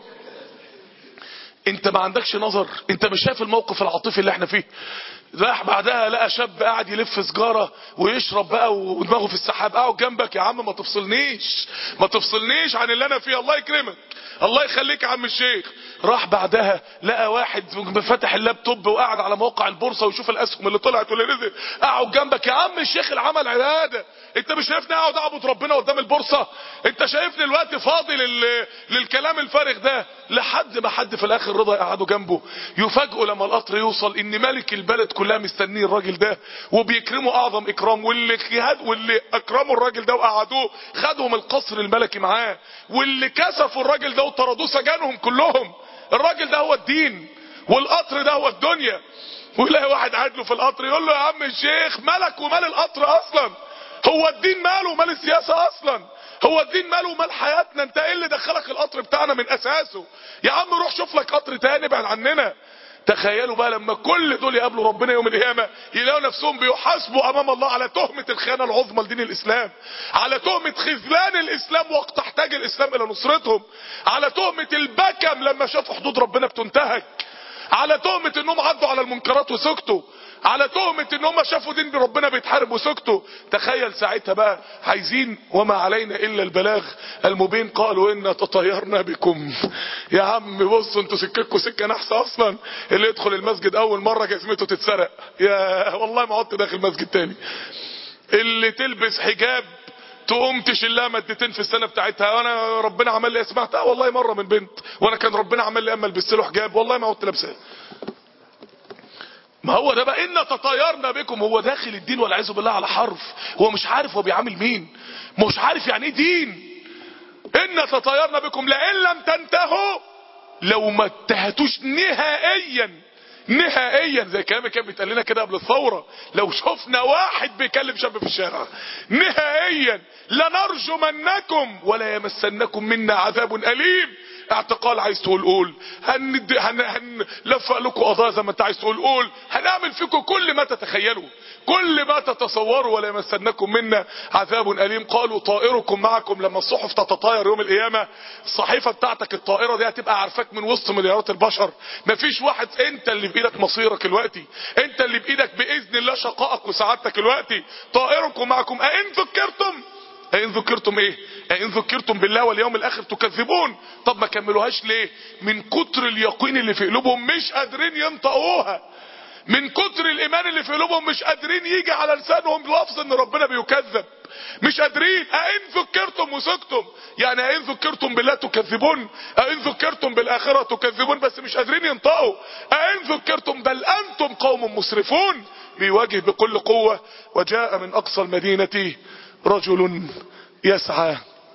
انت ما عندكش نظر؟ انت مش شايف الموقف العاطفي اللي احنا فيه؟ راح بعدها لقى شاب قاعد يلف سجارة ويشرب بقى ودماغه في السحاب، اقعد جنبك يا عم، ما تفصلنيش، ما تفصلنيش عن اللي انا فيه، الله يكرمك، الله يخليك يا عم الشيخ. راح بعدها لقى واحد فتح اللابتوب وقاعد على موقع البورصة ويشوف الاسهم اللي طلعت واللي نزل، اقعد جنبك يا عم الشيخ، العمل عبادة. انت مش شايفني اقعد اعبد ربنا قدام البورصة؟ انت شايفني الوقت فاضي لل... للكلام الفارغ ده؟ لحد ما حد في الاخر رضى يقعدوا جنبه. يفاجئوا لما القطر يوصل ان ملك البلد كلها مستنيه الراجل ده وبيكرموا اعظم اكرام، واللي جهاد واللي اكرموا الراجل ده وقعدوه خدهم القصر الملكي معاه، واللي كسفوا الراجل ده وطردوه سجنهم كلهم. الراجل ده هو الدين والقطر ده هو الدنيا. ويلاقي واحد قاعد له في القطر يقول له يا عم الشيخ مالك ومال القطر اصلا؟ هو الدين ماله ومال السياسة اصلا؟ هو الدين ماله ومال حياتنا؟ انت ايه اللي دخلك القطر بتاعنا من اساسه؟ يا عم روح شوف لك قطر تاني بعد عننا. تخيلوا بقى لما كل دول يقابلوا ربنا يوم القيامة يلاقوا نفسهم بيحاسبوا امام الله على تهمة الخيانة العظمى لدين الاسلام، على تهمة خذلان الاسلام وقت احتاج الاسلام الى نصرتهم، على تهمة البكم لما شافوا حدود ربنا بتنتهك، على تهمة انهم عدوا على المنكرات وسكتوا، على تهمة ان هم شافوا دين ربنا بيتحارب وسكتوا. تخيل ساعتها بقى عايزين وما علينا الا البلاغ المبين. قالوا انا تطيرنا بكم. يا عم بصوا انتوا سكتكم سكه نحسه اصلا. اللي يدخل المسجد اول مره جزمته تتسرق، يا والله ما عدت داخل مسجد تاني. اللي تلبس حجاب تقوم تشيلها مادتين في السنه بتاعتها. وانا ربنا عمل لي، سمعتها والله مره من بنت، وانا كان ربنا عمل لي اما البس له حجاب والله ما عدت لابساه. ما هو ده بقى ان تطيرنا بكم. هو داخل الدين والعياذ بالله على حرف، هو مش عارف هو بيعامل مين، مش عارف يعني ايه دين. ان تطيرنا بكم لئن لم تنتهوا، لو ما انتهتوش نهائيا نهائيا زي كلام كان بيتقال لنا كده قبل الثوره، لو شفنا واحد بيكلم شاب في الشارع نهائيا لنرجمنكم ولا يمسنكم منا عذاب اليم. اعتقال عايز تقول قول، هندي هن هنلفق لكم قضايا زي ما انت عايز تقول قول، هنعمل فيكم كل ما تتخيلوا كل ما تتصوروا، ولا يمسنكم منا عذاب أليم. قالوا طائركم معكم. لما الصحف تتطاير يوم القيامة، الصحيفة بتاعتك الطائرة دي هتبقى عارفاك من وسط مليارات البشر، مفيش واحد. انت اللي بايدك مصيرك الوقتي، انت اللي بايدك باذن الله شقائك وسعادتك الوقتي. طائركم معكم أئن ذكرتم، أئن ذكرتم ايه؟ أئن ذكرتم بالله واليوم الاخر تكذبون. طب ما كملوهاش ليه؟ من كتر اليقين اللي في قلوبهم مش قادرين ينطقوها، من كتر الايمان اللي في قلوبهم مش قادرين يجي على لسانهم لفظ ان ربنا بيكذب، مش قادرين. أئن ذكرتم وسكتم، يعني أئن ذكرتم بالله تكذبون، أئن ذكرتم بالآخرة تكذبون، بس مش قادرين ينطقوا. أئن ذكرتم بل أنتم قوم مسرفون، بيواجه بكل قوة. وجاء من أقصى المدينة رجل يسعى.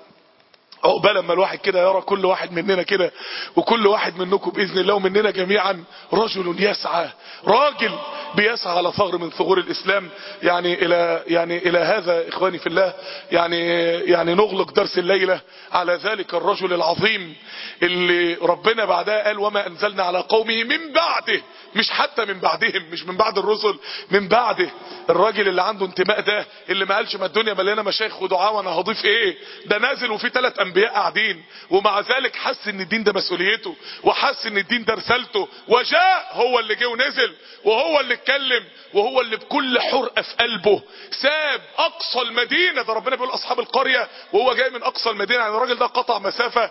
عقبال لما الواحد كده يرى كل واحد مننا كده، وكل واحد منكم باذن الله ومننا جميعا رجل يسعى، راجل بيسعى على ثغر من ثغور الاسلام. يعني الى يعني الى هذا اخواني في الله، يعني يعني نغلق درس الليله على ذلك الرجل العظيم اللي ربنا بعدها قال وما انزلنا على قومه من بعده، مش حتى من بعدهم، مش من بعد الرسل، من بعده. الراجل اللي عنده انتماء ده، اللي ما قالش ما الدنيا مليانه مشايخ ودعاء وانا هضيف ايه، ده نازل وفي ثلاث انبياء قاعدين، ومع ذلك حس ان الدين ده مسؤوليته، وحس ان الدين ده رسالته، وجاء هو اللي جه ونزل، وهو اللي اتكلم، وهو اللي بكل حرقه في قلبه ساب اقصى المدينه. ده ربنا بيقول اصحاب القريه وهو جاي من اقصى المدينه، يعني الراجل ده قطع مسافه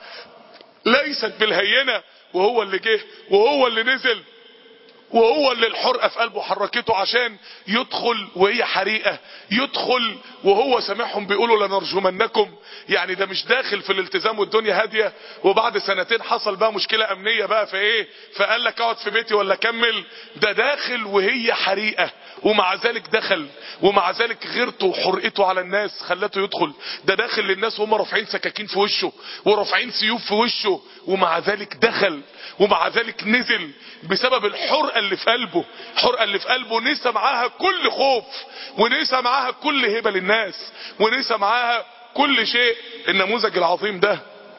ليست بالهينه، وهو اللي جه وهو اللي نزل، وهو اللي الحرقه في قلبه حركته عشان يدخل وهي حريقه، يدخل وهو سامعهم بيقولوا لنرجمنكم. يعني ده مش داخل في الالتزام والدنيا هاديه، وبعد سنتين حصل بقى مشكله امنيه بقى فايه، فقال لك اقعد في بيتي ولا اكمل. ده داخل وهي حريقه، ومع ذلك دخل، ومع ذلك غيرته وحرقته على الناس خلته يدخل. ده داخل للناس وهم رافعين سكاكين في وشه ورافعين سيوف في وشه، ومع ذلك دخل، ومع ذلك نزل بسبب الحرقه اللي في قلبه. الحرقه اللي في قلبه نسى معاها كل خوف، ونسى معاها كل هبه للناس، ونسى معاها كل شيء. النموذج العظيم ده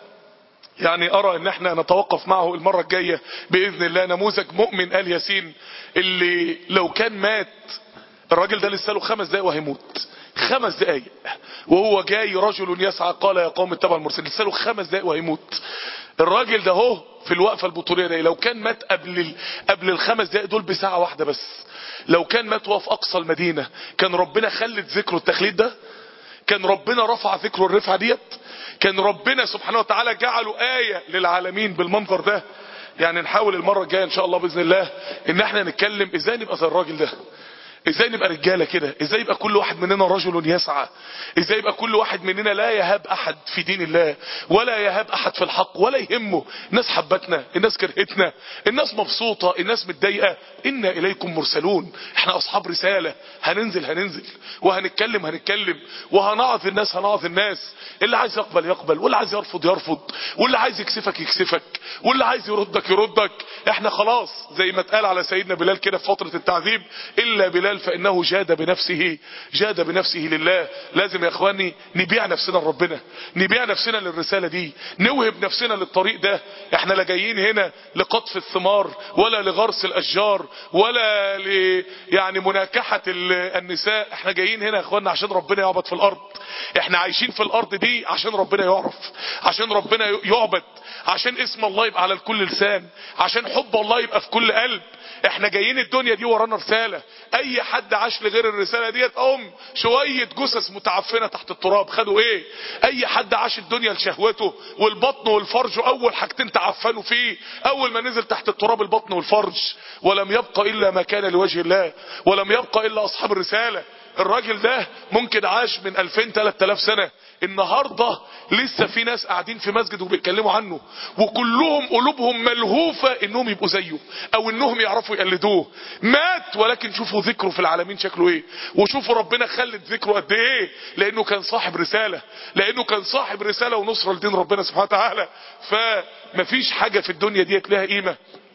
يعني ارى ان احنا نتوقف معه المره الجايه باذن الله. نموذج مؤمن آل ياسين اللي لو كان مات، الراجل ده لسه له خمس دقايق وهيموت، خمس دقايق وهو جاي رجل يسعى قال يا قوم اتبعوا المرسلين، لسه له خمس دقايق وهيموت. الراجل ده هو في الوقفه البطوليه دي لو كان مات قبل ال... قبل الخمس دقايق دول بساعه واحده بس، لو كان مات وهو في اقصى المدينه، كان ربنا خلد ذكره التخليد ده، كان ربنا رفع ذكره الرفعه ديت، كان ربنا سبحانه وتعالى جعله آية للعالمين بالمنظر ده. يعني نحاول المرة الجاية ان شاء الله بإذن الله ان احنا نتكلم ازاي نبقى زي الراجل ده، ازاي نبقى رجالة كده، ازاي يبقى كل واحد مننا رجل يسعى، ازاي يبقى كل واحد مننا لا يهاب احد في دين الله، ولا يهاب احد في الحق، ولا يهمه الناس حبتنا، الناس كرهتنا، الناس مبسوطة، الناس متضايقة. انا اليكم مرسلون، احنا اصحاب رسالة، هننزل هننزل وهنتكلم هنتكلم وهنعظ الناس هنعظ الناس. اللي عايز يقبل يقبل، واللي عايز يرفض يرفض، واللي عايز يكسفك يكسفك، واللي عايز يردك يردك. احنا خلاص زي ما اتقال على سيدنا بلال كده في فترة التعذيب، الا بلال فانه جاد بنفسه، جاد بنفسه لله. لازم يا اخواني نبيع نفسنا لربنا، نبيع نفسنا للرسالة دي، نوهب نفسنا للطريق ده. احنا لا جايين هنا لقطف الثمار، ولا لغرس الاشجار، ولا ل يعني مناكحة النساء. احنا جايين هنا يا اخواننا عشان ربنا يعبد في الارض. احنا عايشين في الارض دي عشان ربنا يعرف، عشان ربنا يعبد، عشان اسم الله يبقى على كل لسان، عشان حب الله يبقى في كل قلب. احنا جايين الدنيا دي ورانا رسالة. اي حد عاش لغير الرسالة ديت ام شوية جثث متعفنة تحت التراب، خدوا ايه؟ اي حد عاش الدنيا لشهوته، والبطن والفرج اول حاجتين تعفنوا فيه، اول ما نزل تحت التراب البطن والفرج، ولم يبقى الا ما كان لوجه الله، ولم يبقى الا اصحاب الرسالة. الراجل ده ممكن عاش من ألفين ثلاثة آلاف سنة، النهاردة لسه في ناس قاعدين في مسجد وبيتكلموا عنه، وكلهم قلوبهم ملهوفة انهم يبقوا زيه او انهم يعرفوا يقلدوه. مات ولكن شوفوا ذكره في العالمين شكله ايه، وشوفوا ربنا خلد ذكره قد ايه، لانه كان صاحب رسالة، لانه كان صاحب رسالة ونصرة لدين ربنا سبحانه وتعالى. فمفيش حاجة في الدنيا ديت لها قيمة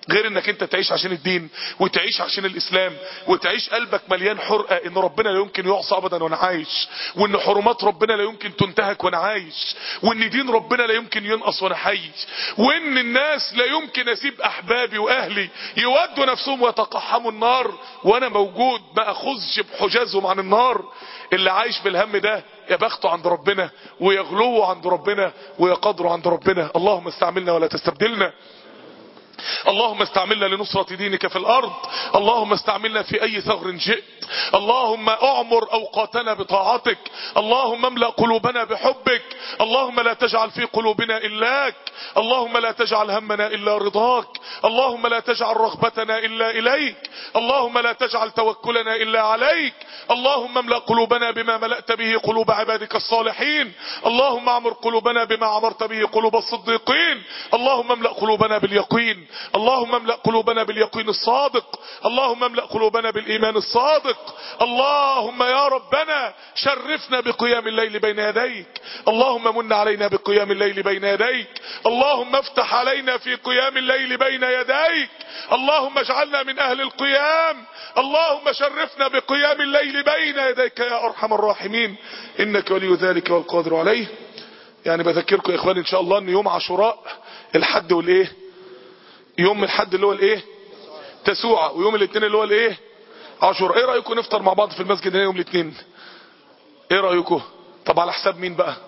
غير انك انت تعيش عشان الدين وتعيش عشان الاسلام وتعيش قلبك مليان حرقة ان ربنا لا يمكن يعصى ابدا وانا عايش، وان حرمات ربنا لا يمكن تنتهك وانا عايش، وان دين ربنا لا يمكن ينقص وانا حي، وان الناس لا يمكن اسيب احبابي واهلي يودوا نفسهم ويتقحموا النار وانا موجود ما اخذش بحجازهم عن النار. اللي عايش بالهم ده يا بخته عند ربنا ويغلوه عند ربنا ويقدره عند ربنا. اللهم استعملنا ولا تستبدلنا، اللهم استعملنا لنصرة دينك في الارض، اللهم استعملنا في اي ثغر جئت، اللهم اعمر اوقاتنا بطاعتك، اللهم املأ قلوبنا بحبك، اللهم لا تجعل في قلوبنا الاك، اللهم لا تجعل همنا الا رضاك، اللهم لا تجعل رغبتنا الا اليك، اللهم لا تجعل توكلنا الا عليك، اللهم املأ قلوبنا بما ملأت به قلوب عبادك الصالحين، اللهم اعمر قلوبنا بما عمرت به قلوب الصديقين، اللهم املأ قلوبنا باليقين، اللهم املأ قلوبنا باليقين الصادق، اللهم املأ قلوبنا بالايمان الصادق، اللهم يا ربنا شرفنا بقيام الليل بين يديك، اللهم من علينا بقيام الليل بين يديك، اللهم افتح علينا في قيام الليل بين يديك، اللهم اجعلنا من اهل القيام، اللهم شرفنا بقيام الليل بين يديك يا ارحم الراحمين، انك ولي ذلك والقادر عليه. يعني بذكركم يا اخواني ان شاء الله ان يوم عاشوراء الحد والايه، يوم الحد اللي هو الايه تسوعة، ويوم الاثنين اللي هو الايه عاشوراء. ايه رايكم نفطر مع بعض في المسجد هنا يوم الاثنين؟ ايه رايكم؟ طب على حساب مين بقى؟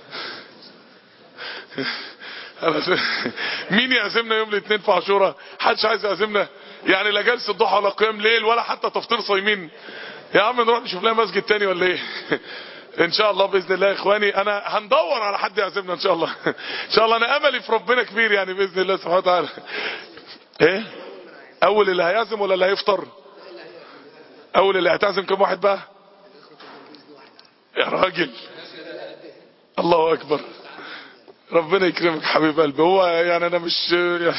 مين يعزمنا يوم الاثنين في عاشوراء؟ حدش عايز يعزمنا؟ يعني لا جلسة ضحى ولا قيام ليل ولا حتى تفطير صايمين؟ يا عم نروح نشوف لنا مسجد تاني ولا ايه؟ ان شاء الله باذن الله يا اخواني انا هندور على حد يعزمنا ان شاء الله. ان شاء الله انا املي في ربنا كبير يعني باذن الله سبحانه وتعالى. ايه اول اللي هيعزم ولا اللي هيفطر؟ اول اللي هتعزم كم واحد بقى يا راجل؟ الله اكبر، ربنا يكرمك حبيب قلبي. هو يعني انا مش يعني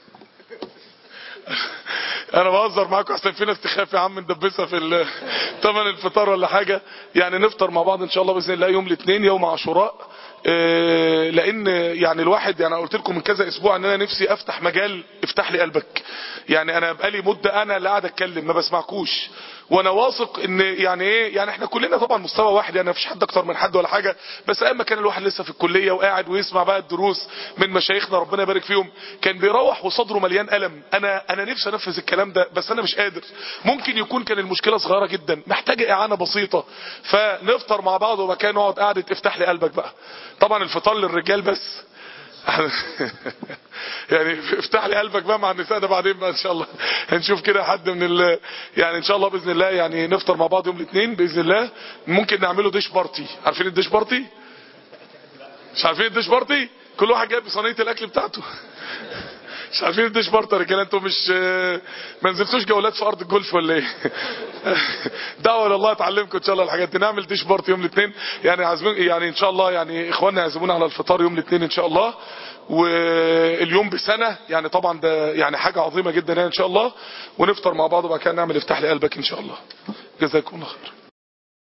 انا بهزر معاكم احسن في ناس تخاف يا عم ندبسها في ثمن الفطار ولا حاجه. يعني نفطر مع بعض ان شاء الله باذن الله يوم الاثنين يوم عاشوراء. إيه لان يعني الواحد يعني قلت لكم من كذا اسبوع ان انا نفسي افتح مجال افتح لي قلبك. يعني انا بقالي مده انا اللي قاعد اتكلم ما بسمعكوش، وانا واثق ان يعني ايه يعني احنا كلنا طبعا مستوى واحد، يعني مفيش حد اكتر من حد ولا حاجه، بس ايام ما كان الواحد لسه في الكليه وقاعد ويسمع بقى الدروس من مشايخنا ربنا يبارك فيهم كان بيروح وصدره مليان الم. انا انا نفسي انفذ الكلام ده بس انا مش قادر. ممكن يكون كان المشكله صغيره جدا محتاجه اعانه بسيطه، فنفطر مع بعض ومكان نقعد قعده افتح لي قلبك بقى. طبعا الفطار للرجال بس يعني افتح لي قلبك بقى مع النساء ده بعدين بقى ان شاء الله هنشوف كده حد من ال... يعني ان شاء الله باذن الله يعني نفطر مع بعض يوم الاثنين باذن الله. ممكن نعمله ديش بارتي. عارفين الديش بارتي؟ مش عارفين الديش بارتي؟ كل واحد جايب صينيه الاكل بتاعته. مش عارفين الديش بارتي يا رجاله؟ انتوا مش ما نزلتوش جولات في ارض الجولف ولا ايه؟ دعوه الى الله تعلمكم ان شاء الله الحاجات دي. نعمل ديش بارتي يوم الاثنين يعني عازمين يعني ان شاء الله يعني اخواننا يعزمونا على الفطار يوم الاثنين ان شاء الله. واليوم بسنه يعني طبعا ده يعني حاجه عظيمه جدا يعني ان شاء الله. ونفطر مع بعض وبعد كده نعمل افتح لي قلبك ان شاء الله. جزاكم الله خير.